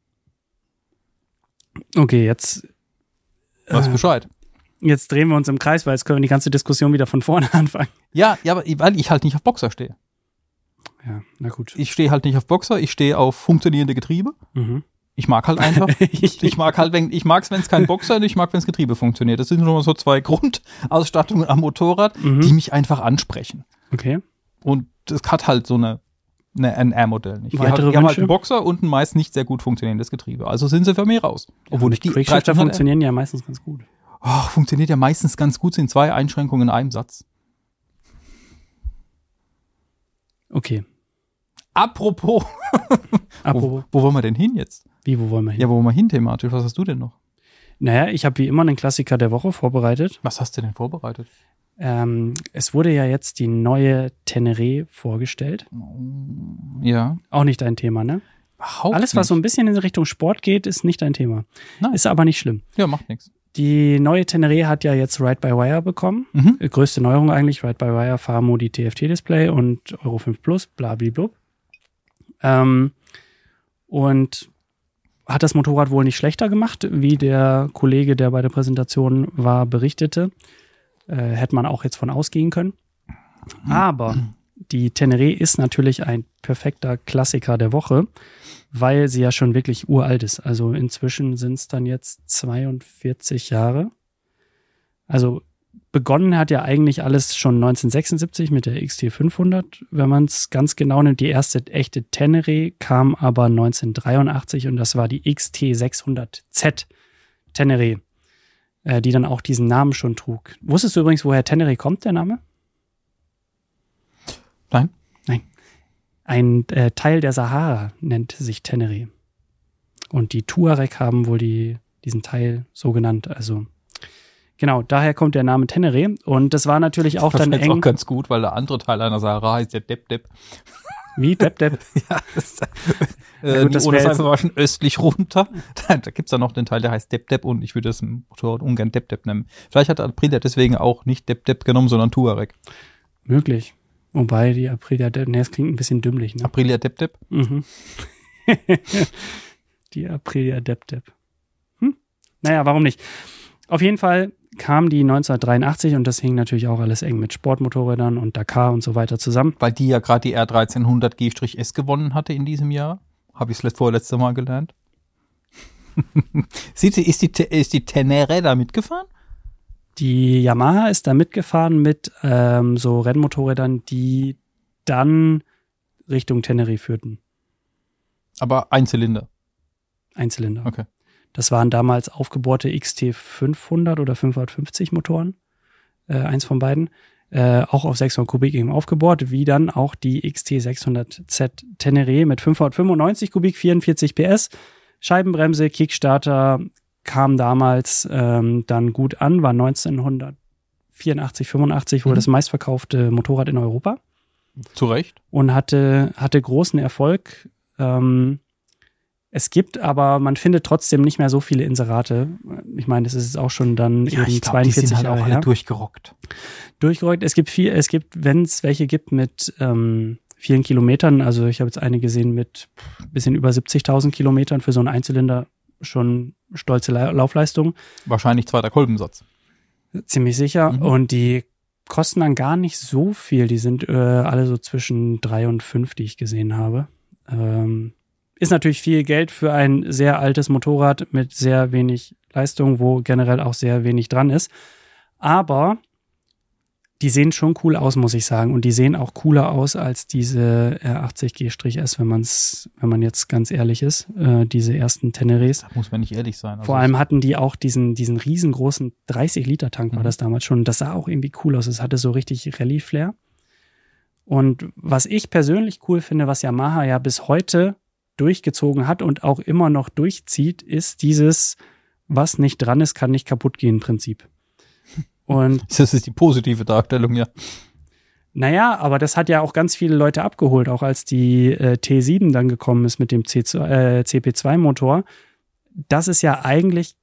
Okay, jetzt Weißt du Bescheid? Jetzt drehen wir uns im Kreis, weil jetzt können wir die ganze Diskussion wieder von vorne anfangen. Ja, ja, aber weil ich halt nicht auf Boxer stehe. Ja, na gut. Ich stehe halt nicht auf Boxer, ich stehe auf funktionierende Getriebe. Mhm. Ich mag halt einfach, ich mag halt, wenn, ich mag's, wenn es kein Boxer ist, ich mag, wenn das Getriebe funktioniert. Das sind schon mal so zwei Grundausstattungen am Motorrad, mhm. die mich einfach ansprechen. Okay. Und das hat halt so eine, eine ein R-Modell nicht. Weitere die haben halt einen Boxer und ein meist nicht sehr gut funktionierendes Getriebe. Also sind sie für mich raus. Obwohl ja, ich die Quickshifter funktionieren ja meistens ganz gut. Oh, funktioniert ja meistens ganz gut, sind zwei Einschränkungen in einem Satz. Okay. Apropos. Apropos. Wo, wo wollen wir denn hin jetzt? Wie, wo wollen wir hin? Ja, wo wollen wir hin thematisch? Was hast du denn noch? Naja, ich habe wie immer einen Klassiker der Woche vorbereitet. Was hast du denn vorbereitet? Ähm, es wurde ja jetzt die neue Teneré vorgestellt. Ja. Auch nicht dein Thema, ne? Überhaupt Alles, was nicht. so ein bisschen in Richtung Sport geht, ist nicht dein Thema. Nein. Ist aber nicht schlimm. Ja, macht nichts. Die neue Teneré hat ja jetzt Ride-by-Wire bekommen. Mhm. Größte Neuerung eigentlich, Ride-by-Wire, Fahrmodi, T F T-Display und Euro fünf Plus, blablabla. Ähm, und hat das Motorrad wohl nicht schlechter gemacht, wie der Kollege, der bei der Präsentation war, berichtete. Äh, hätte man auch jetzt von ausgehen können. Aber die Teneré ist natürlich ein perfekter Klassiker der Woche, weil sie ja schon wirklich uralt ist. Also inzwischen sind es dann jetzt zweiundvierzig Jahre. Also begonnen hat ja eigentlich alles schon neunzehnhundertsechsundsiebzig mit der X T fünfhundert, wenn man es ganz genau nimmt. Die erste echte Teneré kam aber neunzehnhundertdreiundachtzig und das war die X T sechshundert Z Teneré, äh, die dann auch diesen Namen schon trug. Wusstest du übrigens, woher Teneré kommt, der Name? Nein. Nein. Ein äh, Teil der Sahara nennt sich Teneré. Und die Tuareg haben wohl die, diesen Teil so genannt. Also genau, daher kommt der Name Teneré. Und das war natürlich auch das dann eng. Das ist auch ganz gut, weil der andere Teil einer Sahara heißt ja Dep Dep. Wie? Dep Dep? Ja, das, äh, gut, das oder das war schon östlich runter. Da, da gibt's dann noch den Teil, der heißt Dep Dep und ich würde das Motorrad ungern Dep Dep nennen. Vielleicht hat Aprilia deswegen auch nicht Dep Dep genommen, sondern Tuareg. Möglich. Wobei die Aprilia, ne, das klingt ein bisschen dümmlich, ne? Aprilia Dep Dep? Mhm. Die Aprilia Dep-Dep. Hm? Naja, warum nicht? Auf jeden Fall kam die neunzehnhundertdreiundachtzig und das hing natürlich auch alles eng mit Sportmotorrädern und Dakar und so weiter zusammen. Weil die ja gerade die R dreizehnhundert G S gewonnen hatte in diesem Jahr. Habe ich es vorletzte Mal gelernt. Sieht sie, ist die, ist die Tenere da mitgefahren? Die Yamaha ist da mitgefahren mit ähm, so Rennmotorrädern, die dann Richtung Teneré führten. Aber Einzylinder? Einzylinder. Okay. Das waren damals aufgebohrte X T fünfhundert oder fünfhundertfünfzig Motoren. Äh, eins von beiden. Äh, auch auf sechshundert Kubik eben aufgebohrt, wie dann auch die X T sechshundert Z Teneré mit fünfhundertfünfundneunzig Kubik, vierundvierzig P S. Scheibenbremse, Kickstarter kam damals ähm, dann gut an, war neunzehnhundertvierundachtzig, fünfundachtzig wohl mhm. das meistverkaufte Motorrad in Europa. Zu Recht. Und hatte, hatte großen Erfolg. Ähm, Es gibt, aber man findet trotzdem nicht mehr so viele Inserate. Ich meine, das ist auch schon dann ja, eben ich glaub, zweiundvierzig die sind halt Jahre auch alle her. durchgerockt. Durchgerockt. Es gibt viel, es gibt, wenn es welche gibt mit ähm, vielen Kilometern, also ich habe jetzt eine gesehen mit bisschen über siebzigtausend Kilometern für so einen Einzylinder, schon stolze La- Laufleistung. Wahrscheinlich zweiter Kolbensatz. Ziemlich sicher. Mhm. Und die kosten dann gar nicht so viel. Die sind äh, alle so zwischen drei und fünf, die ich gesehen habe. Ähm, Ist natürlich viel Geld für ein sehr altes Motorrad mit sehr wenig Leistung, wo generell auch sehr wenig dran ist. Aber die sehen schon cool aus, muss ich sagen. Und die sehen auch cooler aus als diese R achtzig G S, wenn man's, wenn man jetzt ganz ehrlich ist. Äh, diese ersten Tenerés. Da muss man nicht ehrlich sein. Also Vor allem hatten die auch diesen, diesen riesengroßen dreißig Liter Tank, war Mhm. das damals schon. Das sah auch irgendwie cool aus. Es hatte so richtig Rallye-Flair. Und was ich persönlich cool finde, was Yamaha ja bis heute durchgezogen hat und auch immer noch durchzieht, ist dieses, was nicht dran ist, kann nicht kaputt gehen Prinzip. Und das ist die positive Darstellung, ja. naja, aber das hat ja auch ganz viele Leute abgeholt, auch als die äh, T sieben dann gekommen ist mit dem C zwei, äh, C P zwei Motor. Das ist ja eigentlich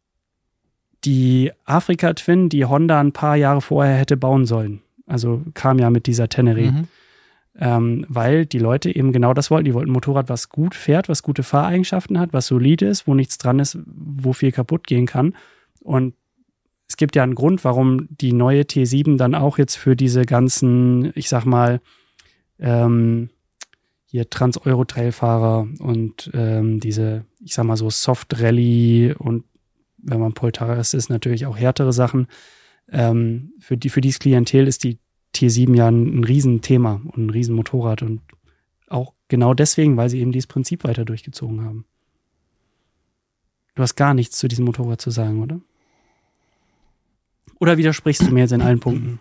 die Afrika Twin, die Honda ein paar Jahre vorher hätte bauen sollen. Also kam ja mit dieser Teneré. Mhm. Ähm, weil die Leute eben genau das wollten. Die wollten ein Motorrad, was gut fährt, was gute Fahreigenschaften hat, was solide ist, wo nichts dran ist, wo viel kaputt gehen kann. Und es gibt ja einen Grund, warum die neue T sieben dann auch jetzt für diese ganzen, ich sag mal, ähm, hier Trans-Euro-Trail-Fahrer und ähm, diese, ich sag mal so Soft-Rally und wenn man Poltaris ist, natürlich auch härtere Sachen. Ähm, für die, für dieses Klientel ist die T sieben ja ein, ein Riesenthema und ein Riesenmotorrad und auch genau deswegen, weil sie eben dieses Prinzip weiter durchgezogen haben. Du hast gar nichts zu diesem Motorrad zu sagen, oder? Oder widersprichst du mir jetzt in allen Punkten?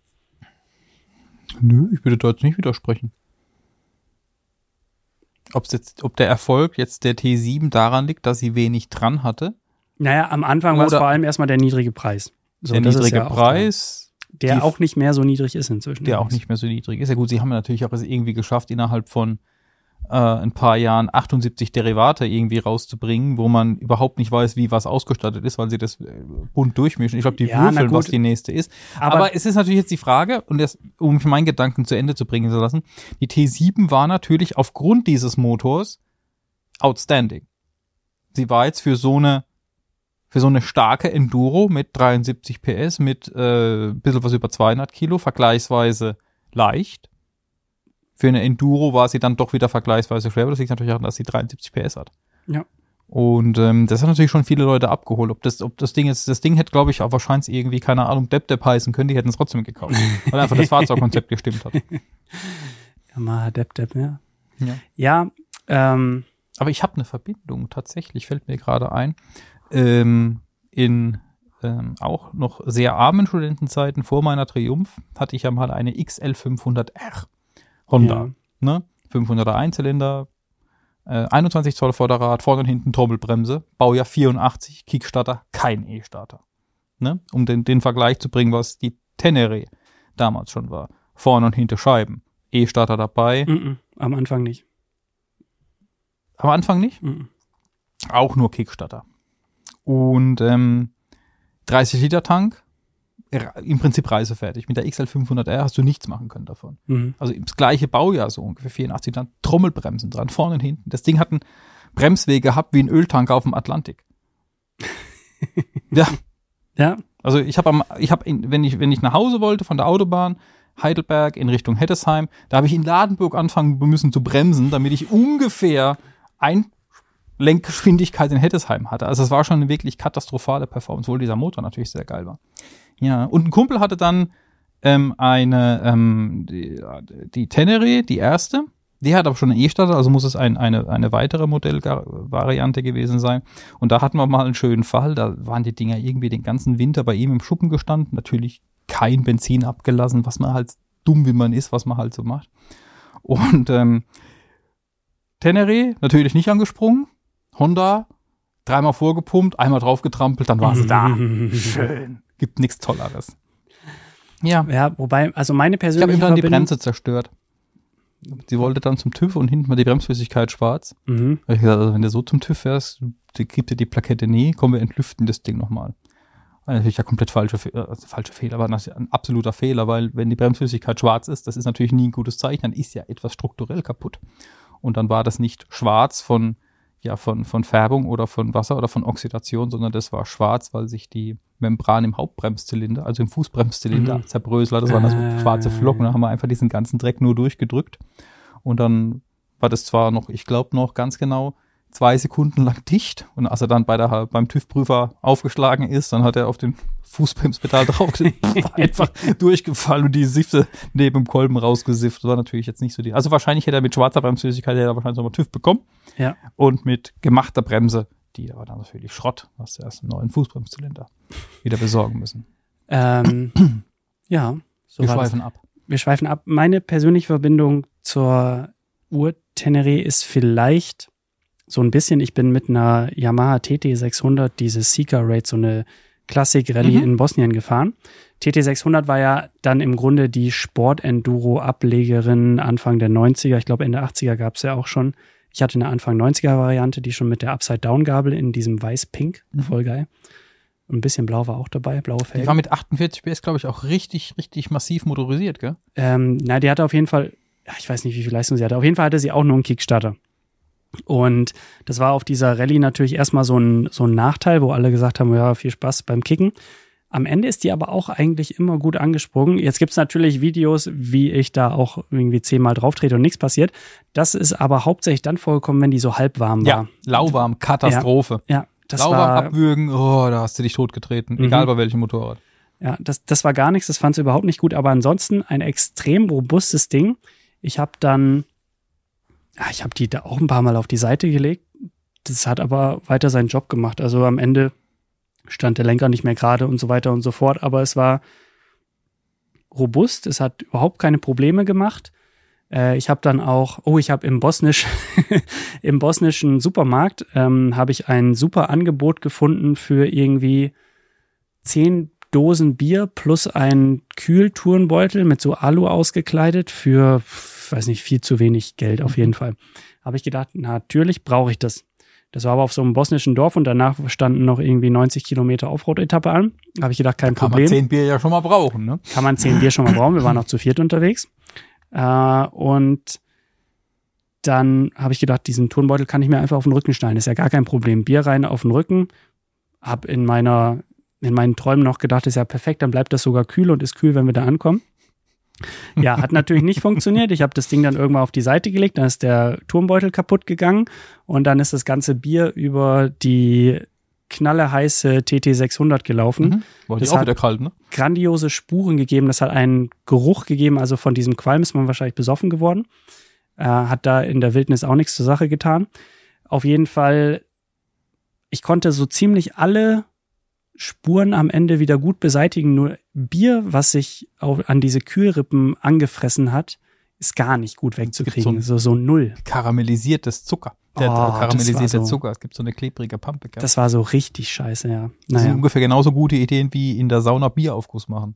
Nö, ich würde da jetzt nicht widersprechen. Ob's jetzt, ob der Erfolg jetzt der T sieben daran liegt, dass sie wenig dran hatte? Naja, am Anfang war es Oder- vor allem erstmal der niedrige Preis. So, der das ist niedrige ja auch Preis, klar. Der die- auch nicht mehr so niedrig ist inzwischen. der auch nicht mehr so niedrig ist. Ja gut, sie haben natürlich auch es irgendwie geschafft, innerhalb von äh, ein paar Jahren achtundsiebzig Derivate irgendwie rauszubringen, wo man überhaupt nicht weiß, wie was ausgestattet ist, weil sie das äh, bunt durchmischen. Ich glaube, die Ja, na würfeln, gut. was die nächste ist. Aber, Aber, es ist natürlich jetzt die Frage, und das, um meinen Gedanken zu Ende zu bringen zu lassen, die T sieben war natürlich aufgrund dieses Motors outstanding. Sie war jetzt für so eine für so eine starke Enduro mit dreiundsiebzig P S, mit äh, ein bisschen was über zweihundert Kilo, vergleichsweise leicht. Für eine Enduro war sie dann doch wieder vergleichsweise schwer, aber das liegt natürlich daran, dass sie dreiundsiebzig P S hat. Ja. Und ähm, das hat natürlich schon viele Leute abgeholt. Ob das, ob das Ding jetzt, das Ding hätte, glaube ich, auch wahrscheinlich irgendwie, keine Ahnung, Dep-Dep heißen können, die hätten es trotzdem gekauft. Weil einfach das Fahrzeugkonzept gestimmt hat. Yamaha Dep-Dep, ja. Ja. Ja, ähm, Aber ich habe eine Verbindung, tatsächlich, fällt mir gerade ein. Ähm, in ähm, auch noch sehr armen Studentenzeiten vor meiner Triumph hatte ich ja mal eine X L fünfhundert R Honda. Ja. Ne? fünfhunderter Einzylinder, äh, einundzwanzig Zoll Vorderrad, vorne und hinten Trommelbremse, Baujahr vierundachtzig, Kickstarter, kein E-Starter. Ne? Um den, den Vergleich zu bringen, was die Teneré damals schon war. Vorne und hinten Scheiben, E-Starter dabei. mm-mm, am Anfang nicht. Am Anfang nicht? Mm-mm. Auch nur Kickstarter. Und ähm, dreißig Liter Tank, im Prinzip reisefertig. Mit der X L fünfhundert R hast du nichts machen können davon. Mhm. Also das gleiche Baujahr, so ungefähr vierundachtzig, dann Trommelbremsen dran, vorne und hinten. Das Ding hat einen Bremswege habe wie ein Öltanker auf dem Atlantik. Ja. Ja. Also ich habe, ich habe, wenn ich, wenn ich nach Hause wollte von der Autobahn, Heidelberg in Richtung Heddesheim, da habe ich in Ladenburg anfangen müssen zu bremsen, damit ich ungefähr ein Lenkgeschwindigkeit in Heddesheim hatte. Also es war schon eine wirklich katastrophale Performance, obwohl dieser Motor natürlich sehr geil war. Ja, und ein Kumpel hatte dann ähm, eine, ähm, die, die Tenere, die erste, die hat aber schon einen E-Starter, also muss es ein, eine, eine weitere Modellvariante gewesen sein. Und da hatten wir mal einen schönen Fall, da waren die Dinger irgendwie den ganzen Winter bei ihm im Schuppen gestanden, natürlich kein Benzin abgelassen, was man halt dumm wie man ist, was man halt so macht. Und ähm, Tenere natürlich nicht angesprungen, Honda dreimal vorgepumpt, einmal draufgetrampelt, dann war sie da. Schön. Gibt nichts Tolleres. Ja. Ja, wobei, also meine Ich persönliche habe ihm dann die Verbindung- Bremse zerstört. Sie wollte dann zum TÜV und hinten war die Bremsflüssigkeit schwarz. Mhm. Da hab ich gesagt, also wenn du so zum TÜV fährst, die gibt dir die Plakette nie, kommen wir entlüften das Ding nochmal. Natürlich der komplett falsche, Fe- also falsche Fehler, aber das ist ein absoluter Fehler, weil wenn die Bremsflüssigkeit schwarz ist, das ist natürlich nie ein gutes Zeichen, dann ist ja etwas strukturell kaputt. Und dann war das nicht schwarz von, ja, von, von Färbung oder von Wasser oder von Oxidation, sondern das war schwarz, weil sich die Membran im Hauptbremszylinder, also im Fußbremszylinder, Mhm. zerbröselt. Das waren also Ah. schwarze Flocken. Da haben wir einfach diesen ganzen Dreck nur durchgedrückt. Und dann war das zwar noch, ich glaube noch ganz genau, zwei Sekunden lang dicht. Und als er dann bei der, beim TÜV-Prüfer aufgeschlagen ist, dann hat er auf den Fußbremspedal drauf einfach durchgefallen und die Sifte neben dem Kolben rausgesifft. Das war natürlich jetzt nicht so die. Also wahrscheinlich hätte er mit schwarzer Bremsflüssigkeit hätte er wahrscheinlich nochmal TÜV bekommen. Ja. Und mit gemachter Bremse, die war dann natürlich Schrott, hast du erst einen neuen Fußbremszylinder wieder besorgen müssen. Ähm, ja, so Wir war das. schweifen ab. Wir schweifen ab. Meine persönliche Verbindung zur Ur-Tenere ist vielleicht so ein bisschen, ich bin mit einer Yamaha T T sechshundert, diese Seeker Raid, so eine Klassik-Rallye Mhm. in Bosnien gefahren. T T sechshundert war ja dann im Grunde die Sport-Enduro-Ablegerin Anfang der neunziger. Ich glaube, Ende achtziger gab es ja auch schon. Ich hatte eine Anfang neunziger-Variante, die schon mit der Upside-Down-Gabel in diesem weiß-pink. Mhm. Voll geil. Ein bisschen blau war auch dabei, blaue Die Felgen. war mit achtundvierzig P S, glaube ich, auch richtig, richtig massiv motorisiert, gell? Ähm, na, die hatte auf jeden Fall, ja, ich weiß nicht, wie viel Leistung sie hatte. Auf jeden Fall hatte sie auch nur einen Kickstarter. Und das war auf dieser Rallye natürlich erstmal so ein, so ein Nachteil, wo alle gesagt haben, ja, viel Spaß beim Kicken. Am Ende ist die aber auch eigentlich immer gut angesprungen. Jetzt gibt's natürlich Videos, wie ich da auch irgendwie zehnmal drauf trete und nichts passiert. Das ist aber hauptsächlich dann vorgekommen, wenn die so halbwarm war. Ja, lauwarm, Katastrophe. Ja, das lauwarm war, abwürgen, oh, da hast du dich totgetreten, Mhm. egal bei welchem Motorrad. ja, das, das war gar nichts, das fand sie überhaupt nicht gut, aber ansonsten ein extrem robustes Ding. Ich habe dann, ja, ich habe die da auch ein paar Mal auf die Seite gelegt. Das hat aber weiter seinen Job gemacht. Also am Ende stand der Lenker nicht mehr gerade und so weiter und so fort, aber es war robust, es hat überhaupt keine Probleme gemacht. Äh, ich habe dann auch, oh, ich habe im Bosnisch, im bosnischen Supermarkt ähm, habe ich ein super Angebot gefunden für irgendwie zehn Dosen Bier plus ein Kühltourenbeutel mit so Alu ausgekleidet für, weiß nicht, viel zu wenig Geld auf jeden Fall. Habe ich gedacht, natürlich brauche ich das. Das war aber auf so einem bosnischen Dorf und danach standen noch irgendwie neunzig Kilometer Offroad-Etappe an. Habe ich gedacht, kein Kann Problem. man zehn Bier ja schon mal brauchen, ne? Kann man zehn Bier schon mal brauchen. Wir waren noch zu viert unterwegs. Äh, und dann habe ich gedacht, diesen Turnbeutel kann ich mir einfach auf den Rücken schnallen. Das ist ja gar kein Problem. Bier rein auf den Rücken. Hab in meiner, in meinen Träumen noch gedacht, ist ja perfekt, dann bleibt das sogar kühl und ist kühl, wenn wir da ankommen. Ja, hat natürlich nicht funktioniert. Ich habe das Ding dann irgendwann auf die Seite gelegt, dann ist der Turnbeutel kaputt gegangen und dann ist das ganze Bier über die knalleheiße T T sechshundert gelaufen. Mhm. War die Das auch hat- wieder kalt, ne? Grandiose Spuren gegeben, das hat einen Geruch gegeben, also von diesem Qualm ist man wahrscheinlich besoffen geworden. Äh, hat da in der Wildnis auch nichts zur Sache getan. Auf jeden Fall, ich konnte so ziemlich alle Spuren am Ende wieder gut beseitigen, nur Bier, was sich auf, an diese Kühlrippen angefressen hat, ist gar nicht gut wegzukriegen, so so, ein- so null. Karamellisiertes Zucker. Der Oh, karamellisierte das war so- Zucker. Es gibt so eine klebrige Pampe. gell? Das war so richtig scheiße, ja. Das sind Naja. ungefähr genauso gute Ideen wie in der Sauna Bieraufguss machen.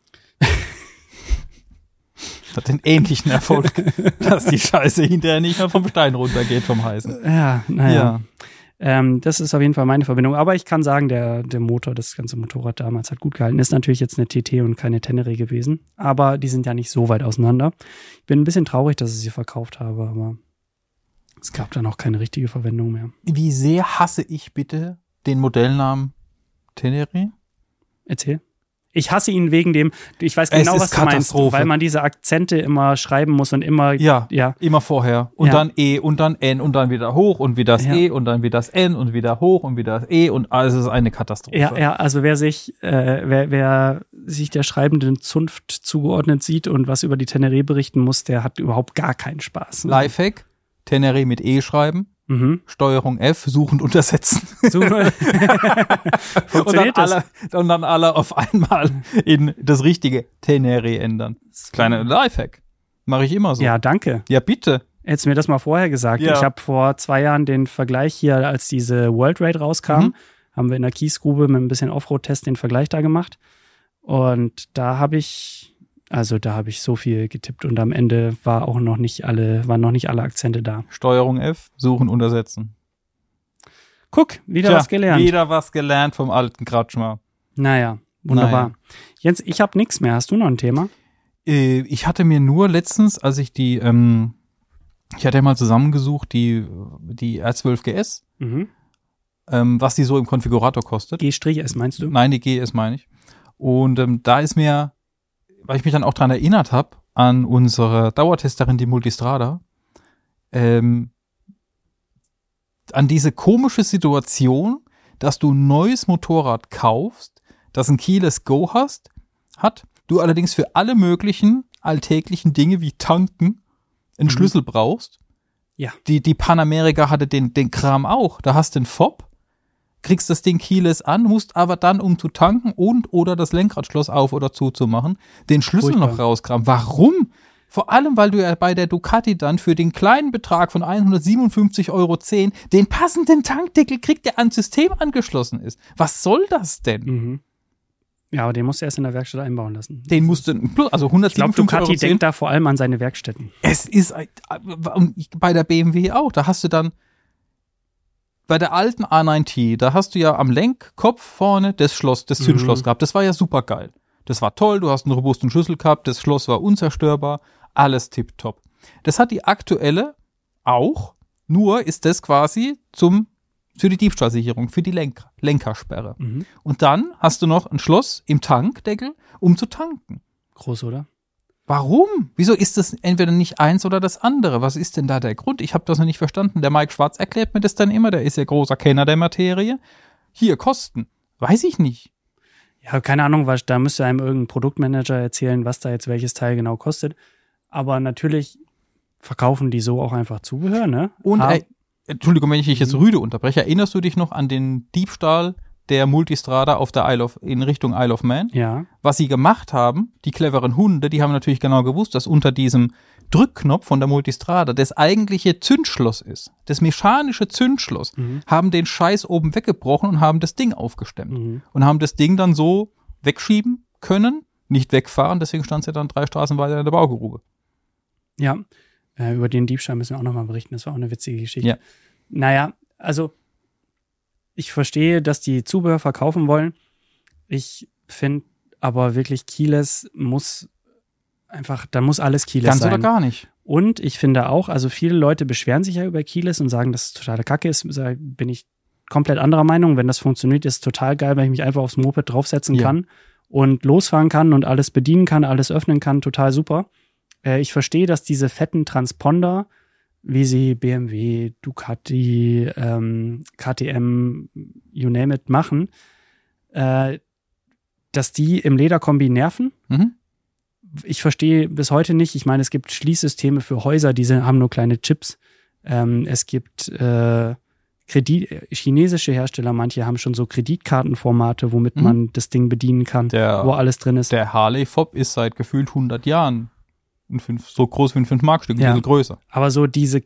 Das hat den ähnlichen Erfolg, dass die Scheiße hinterher nicht mehr vom Stein runtergeht vom Heißen. Ja, naja. Ja. Ähm, das ist auf jeden Fall meine Verbindung. Aber ich kann sagen, der, der Motor, das ganze Motorrad damals hat gut gehalten. Ist natürlich jetzt eine T T und keine Tenere gewesen. Aber die sind ja nicht so weit auseinander. Ich bin ein bisschen traurig, dass ich sie verkauft habe, aber Es gab dann auch keine richtige Verwendung mehr. Wie sehr hasse ich bitte den Modellnamen Tenere? Erzähl. Ich hasse ihn wegen dem, ich weiß genau, was du meinst, weil man diese Akzente immer schreiben muss und immer, ja, ja. immer vorher. Und ja. dann E und dann N und dann wieder hoch und wieder das ja. E und dann wieder das N und wieder hoch und wieder das E und alles ist eine Katastrophe. Ja, ja, also wer sich, äh, wer, wer sich der schreibenden Zunft zugeordnet sieht und was über die Tenere berichten muss, der hat überhaupt gar keinen Spaß. Ne? Lifehack, Tenere mit E schreiben. Mhm. Steuerung F, suchen, untersetzen. Funktioniert und dann das? Alle, und dann alle auf einmal in das richtige Tenere ändern. Kleiner Lifehack. Mache ich immer so. Ja, danke. Ja, bitte. Hättest du mir das mal vorher gesagt. Ja. Ich habe vor zwei Jahren den Vergleich hier, als diese World Raid rauskam, mhm. haben wir in der Kiesgrube mit ein bisschen Offroad-Test den Vergleich da gemacht. Und da habe ich, also da habe ich so viel getippt und am Ende war auch noch nicht alle, waren noch nicht alle Akzente da. Steuerung F, suchen, untersetzen. Guck, wieder Tja, was gelernt. Wieder was gelernt vom alten Kratschmer. Naja, wunderbar. Naja. Jens, ich habe nichts mehr. Hast du noch ein Thema? Äh, ich hatte mir nur letztens, als ich die, ähm, ich hatte ja mal zusammengesucht, die, die R zwölf G S, mhm. ähm, was die so im Konfigurator kostet. G-S meinst du? Nein, die G S meine ich. Und ähm, da ist mir, weil ich mich dann auch dran erinnert habe, an unsere Dauertesterin, die Multistrada, ähm, an diese komische Situation, dass du ein neues Motorrad kaufst, das ein Keyless Go hast, hat, du allerdings für alle möglichen alltäglichen Dinge wie Tanken einen mhm. Schlüssel brauchst. Ja. Die, die Panamerika hatte den, den Kram auch. Da hast du einen Fob, kriegst das Ding Keyless an, musst aber dann, um zu tanken und oder das Lenkradschloss auf- oder zuzumachen, den Schlüssel Furchtbar. noch rauskramen. Warum? Vor allem, weil du ja bei der Ducati dann für den kleinen Betrag von hundertsiebenundfünfzig Euro zehn den passenden Tankdeckel kriegt, der ans System angeschlossen ist. Was soll das denn? Mhm. Ja, aber den musst du erst in der Werkstatt einbauen lassen. Den musst du, also hundertsiebenundfünfzig ich glaube, Ducati Euro zehn. denkt da vor allem an seine Werkstätten. Es ist, bei der B M W auch, da hast du dann, bei der alten A neun T, da hast du ja am Lenkkopf vorne das Schloss, das Zündschloss mhm. gehabt. Das war ja super geil. Das war toll, du hast einen robusten Schlüssel gehabt, das Schloss war unzerstörbar, alles tipptopp. Das hat die aktuelle auch, nur ist das quasi zum, für die Diebstahlsicherung, für die Lenk- Lenkersperre. Mhm. Und dann hast du noch ein Schloss im Tankdeckel, um zu tanken. Groß, oder? Warum? Wieso ist das entweder nicht eins oder das andere? Was ist denn da der Grund? Ich habe das noch nicht verstanden. Der Mike Schwarz erklärt mir das dann immer, der ist ja großer Kenner der Materie. Hier, Kosten. Weiß ich nicht. Ja, keine Ahnung, was, da müsste einem irgendein Produktmanager erzählen, was da jetzt welches Teil genau kostet. Aber natürlich verkaufen die so auch einfach Zubehör, ne? Und, ey, Entschuldigung, wenn ich dich jetzt rüde unterbreche, erinnerst du dich noch an den Diebstahl der Multistrada auf der Isle of, in Richtung Isle of Man? Ja. Was sie gemacht haben, die cleveren Hunde, die haben natürlich genau gewusst, dass unter diesem Drückknopf von der Multistrada das eigentliche Zündschloss ist. Das mechanische Zündschloss. Mhm. Haben den Scheiß oben weggebrochen und haben das Ding aufgestemmt. Mhm. Und haben das Ding dann so wegschieben können, nicht wegfahren, deswegen stand es ja dann drei Straßen weiter in der Baugrube. Ja, äh, über den Diebstahl müssen wir auch nochmal berichten. Das war auch eine witzige Geschichte. Ja. Naja, also ich verstehe, dass die Zubehör verkaufen wollen. Ich finde aber wirklich, Keyless muss einfach, da muss alles Keyless Ganz sein. Ganz oder gar nicht. Und ich finde auch, also viele Leute beschweren sich ja über Keyless und sagen, dass es totale Kacke ist. Da bin ich komplett anderer Meinung. Wenn das funktioniert, ist es total geil, wenn ich mich einfach aufs Moped draufsetzen ja. kann und losfahren kann und alles bedienen kann, alles öffnen kann. Total super. Äh, ich verstehe, dass diese fetten Transponder, wie sie B M W, Ducati, ähm, K T M, you name it, machen, äh, dass die im Lederkombi nerven. Mhm. Ich verstehe bis heute nicht, ich meine, es gibt Schließsysteme für Häuser, die haben nur kleine Chips. Ähm, es gibt äh, Kredit, chinesische Hersteller, manche haben schon so Kreditkartenformate, womit mhm. man das Ding bedienen kann, der, wo alles drin ist. Der Harley-Fob ist seit gefühlt hundert Jahren Fünf, so groß wie ein fünf Mark Stück, ein ja. bisschen größer. Aber so diese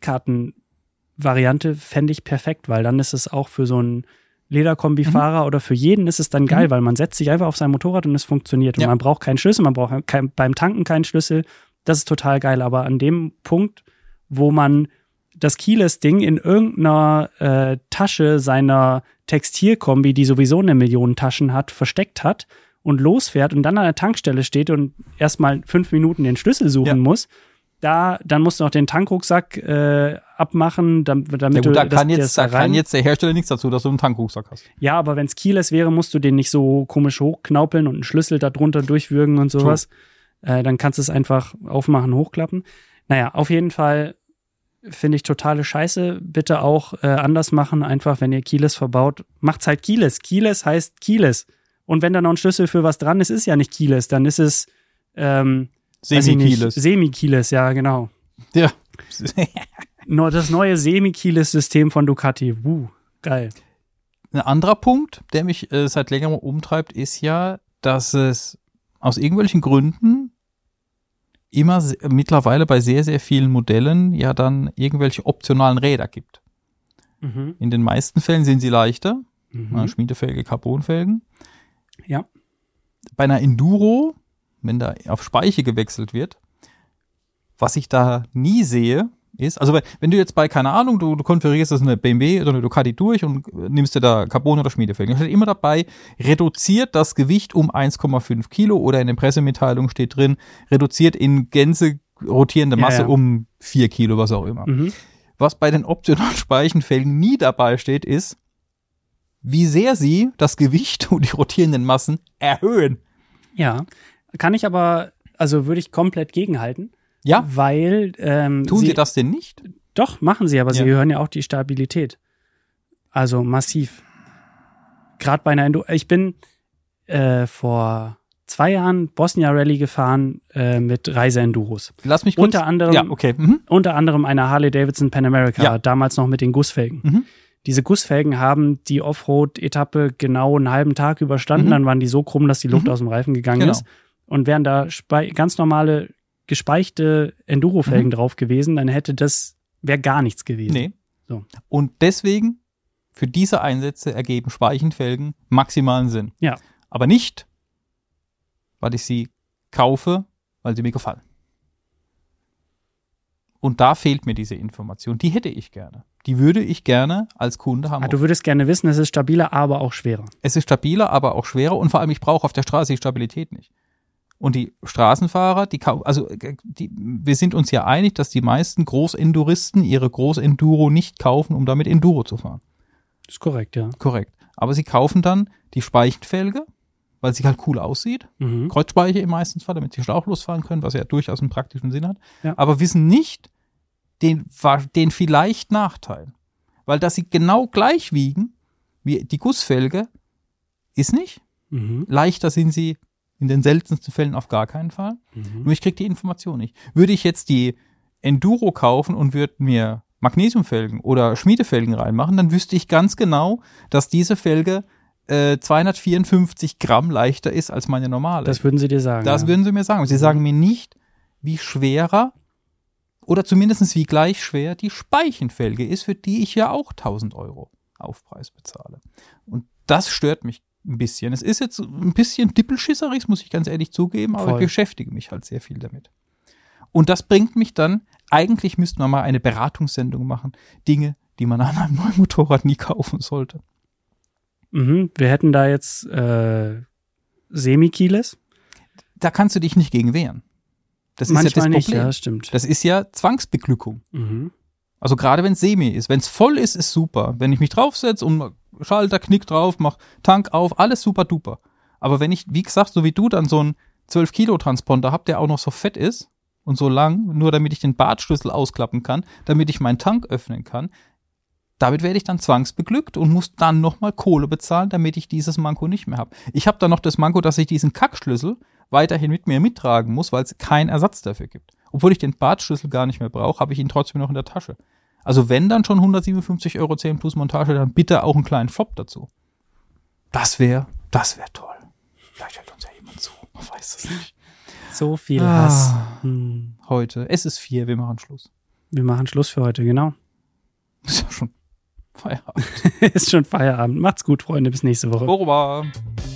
Kreditkarten-Variante fände ich perfekt, weil dann ist es auch für so einen Lederkombi-Fahrer mhm. oder für jeden ist es dann geil, mhm. weil man setzt sich einfach auf sein Motorrad und es funktioniert. Und ja. man braucht keinen Schlüssel, man braucht kein, beim Tanken keinen Schlüssel. Das ist total geil. Aber an dem Punkt, wo man das Keyless-Ding in irgendeiner äh, Tasche seiner Textilkombi, die sowieso eine Million Taschen hat, versteckt hat, und losfährt und dann an der Tankstelle steht und erstmal fünf Minuten den Schlüssel suchen ja. muss, da, dann musst du noch den Tankrucksack äh, abmachen, damit, damit ja, gut, da du kann, das, jetzt, das da da kann rein. jetzt der Hersteller nichts dazu, dass du einen Tankrucksack hast. Ja, aber wenn es keyless wäre, musst du den nicht so komisch hochknaupeln und einen Schlüssel da drunter durchwürgen und sowas. Äh, dann kannst du es einfach aufmachen, hochklappen. Naja, auf jeden Fall finde ich totale Scheiße. Bitte auch äh, anders machen, einfach wenn ihr keyless verbaut. Macht's halt keyless. Keyless heißt keyless. Und wenn da noch ein Schlüssel für was dran ist, ist ja nicht keyless, dann ist es ähm, Semi-keyless. Semi-keyless, ja, genau. Ja. Nur das neue Semi-keyless-System von Ducati. Uh, geil. Ein anderer Punkt, der mich äh, seit längerem umtreibt, ist ja, dass es aus irgendwelchen Gründen immer se- mittlerweile bei sehr, sehr vielen Modellen ja dann irgendwelche optionalen Räder gibt. Mhm. In den meisten Fällen sind sie leichter. Mhm. Ja, Schmiedefelge, Carbonfelgen. Ja. Bei einer Enduro, wenn da auf Speiche gewechselt wird, was ich da nie sehe, ist, also wenn du jetzt bei, keine Ahnung, du, du konfigurierst das eine B M W oder eine Ducati durch und nimmst dir da Carbon oder Schmiedefelgen, dann steht immer dabei, reduziert das Gewicht um eins Komma fünf Kilo oder in der Pressemitteilung steht drin, reduziert in Gänze rotierende Masse Ja, ja. um vier Kilo, was auch immer. Mhm. Was bei den optionalen Speichenfelgen nie dabei steht, ist, wie sehr sie das Gewicht und die rotierenden Massen erhöhen. Ja. Kann ich aber, also würde ich komplett gegenhalten. Ja, Weil ähm, tun sie, das denn nicht? Doch, machen sie, aber Ja. sie erhöhen ja auch die Stabilität. Also massiv. Gerade bei einer Enduro. Ich bin äh, vor zwei Jahren Bosnia Rallye gefahren äh, mit Reise-Enduros. Lass mich kurz. Unter anderem, Ja, okay. Mhm. unter anderem einer Harley-Davidson Pan America, Ja. damals noch mit den Gussfelgen. Mhm. Diese Gussfelgen haben die Offroad-Etappe genau einen halben Tag überstanden. Mhm. Dann waren die so krumm, dass die Luft Mhm. aus dem Reifen gegangen Genau. ist. Und wären da spei- ganz normale gespeichte Enduro-Felgen Mhm. drauf gewesen, dann hätte das, wäre gar nichts gewesen. Nee. So. Und deswegen, für diese Einsätze ergeben Speichenfelgen maximalen Sinn. Ja. Aber nicht, weil ich sie kaufe, weil sie mir gefallen. Und da fehlt mir diese Information. Die hätte ich gerne. Die würde ich gerne als Kunde haben. Ah, du würdest gerne wissen, es ist stabiler, aber auch schwerer. Es ist stabiler, aber auch schwerer. Und vor allem, ich brauche auf der Straße die Stabilität nicht. Und die Straßenfahrer, die, kau- also die, wir sind uns ja einig, dass die meisten Großenduristen ihre Großenduro nicht kaufen, um damit Enduro zu fahren. Das ist korrekt, ja. Korrekt. Aber sie kaufen dann die Speichenfelge, weil sie halt cool aussieht. Mhm. Kreuzspeiche im meisten Fall, damit sie schlauchlos fahren können, was ja durchaus einen praktischen Sinn hat. Ja. Aber wissen nicht den, den vielleicht Nachteil. Weil dass sie genau gleich wiegen wie die Gussfelge, ist nicht. Mhm. Leichter sind sie in den seltensten Fällen auf gar keinen Fall. Mhm. Nur ich kriege die Information nicht. Würde ich jetzt die Enduro kaufen und würde mir Magnesiumfelgen oder Schmiedefelgen reinmachen, dann wüsste ich ganz genau, dass diese Felge äh, zweihundertvierundfünfzig Gramm leichter ist als meine normale. Das würden sie dir sagen. Das ja. würden sie mir sagen. Sie sagen mir nicht, wie schwerer oder zumindest wie gleich schwer die Speichenfelge ist, für die ich ja auch tausend Euro Aufpreis bezahle. Und das stört mich ein bisschen. Es ist jetzt ein bisschen dippelschisserig, muss ich ganz ehrlich zugeben, aber Voll. ich beschäftige mich halt sehr viel damit. Und das bringt mich dann, eigentlich müssten wir mal eine Beratungssendung machen, Dinge, die man an einem neuen Motorrad nie kaufen sollte. Mhm. Wir hätten da jetzt äh, Semi-Keyless. Da kannst du dich nicht gegen wehren. Das ist Manchmal ja das nicht, Problem. ja, das stimmt. Das ist ja Zwangsbeglückung. Mhm. Also gerade wenn es semi ist. Wenn es voll ist, ist super. Wenn ich mich draufsetze und Schalter, Knick drauf, mach Tank auf, alles super duper. Aber wenn ich, wie gesagt, so wie du dann so einen zwölf Kilo Transponder habe, der auch noch so fett ist und so lang, nur damit ich den Bartschlüssel ausklappen kann, damit ich meinen Tank öffnen kann, damit werde ich dann zwangsbeglückt und muss dann nochmal Kohle bezahlen, damit ich dieses Manko nicht mehr habe. Ich habe dann noch das Manko, dass ich diesen Kackschlüssel weiterhin mit mir mittragen muss, weil es keinen Ersatz dafür gibt. Obwohl ich den Bartschlüssel gar nicht mehr brauche, habe ich ihn trotzdem noch in der Tasche. Also wenn dann schon hundertsiebenundfünfzig Euro zehn plus Montage, dann bitte auch einen kleinen Flop dazu. Das wäre, das wäre toll. Vielleicht hört uns ja jemand zu, man weiß es nicht. So viel Ah. Hass. Hm. Heute, es ist vier, wir machen Schluss. Wir machen Schluss für heute, genau. Ist ja schon Feierabend. Ist schon Feierabend. Macht's gut, Freunde. Bis nächste Woche. Borba.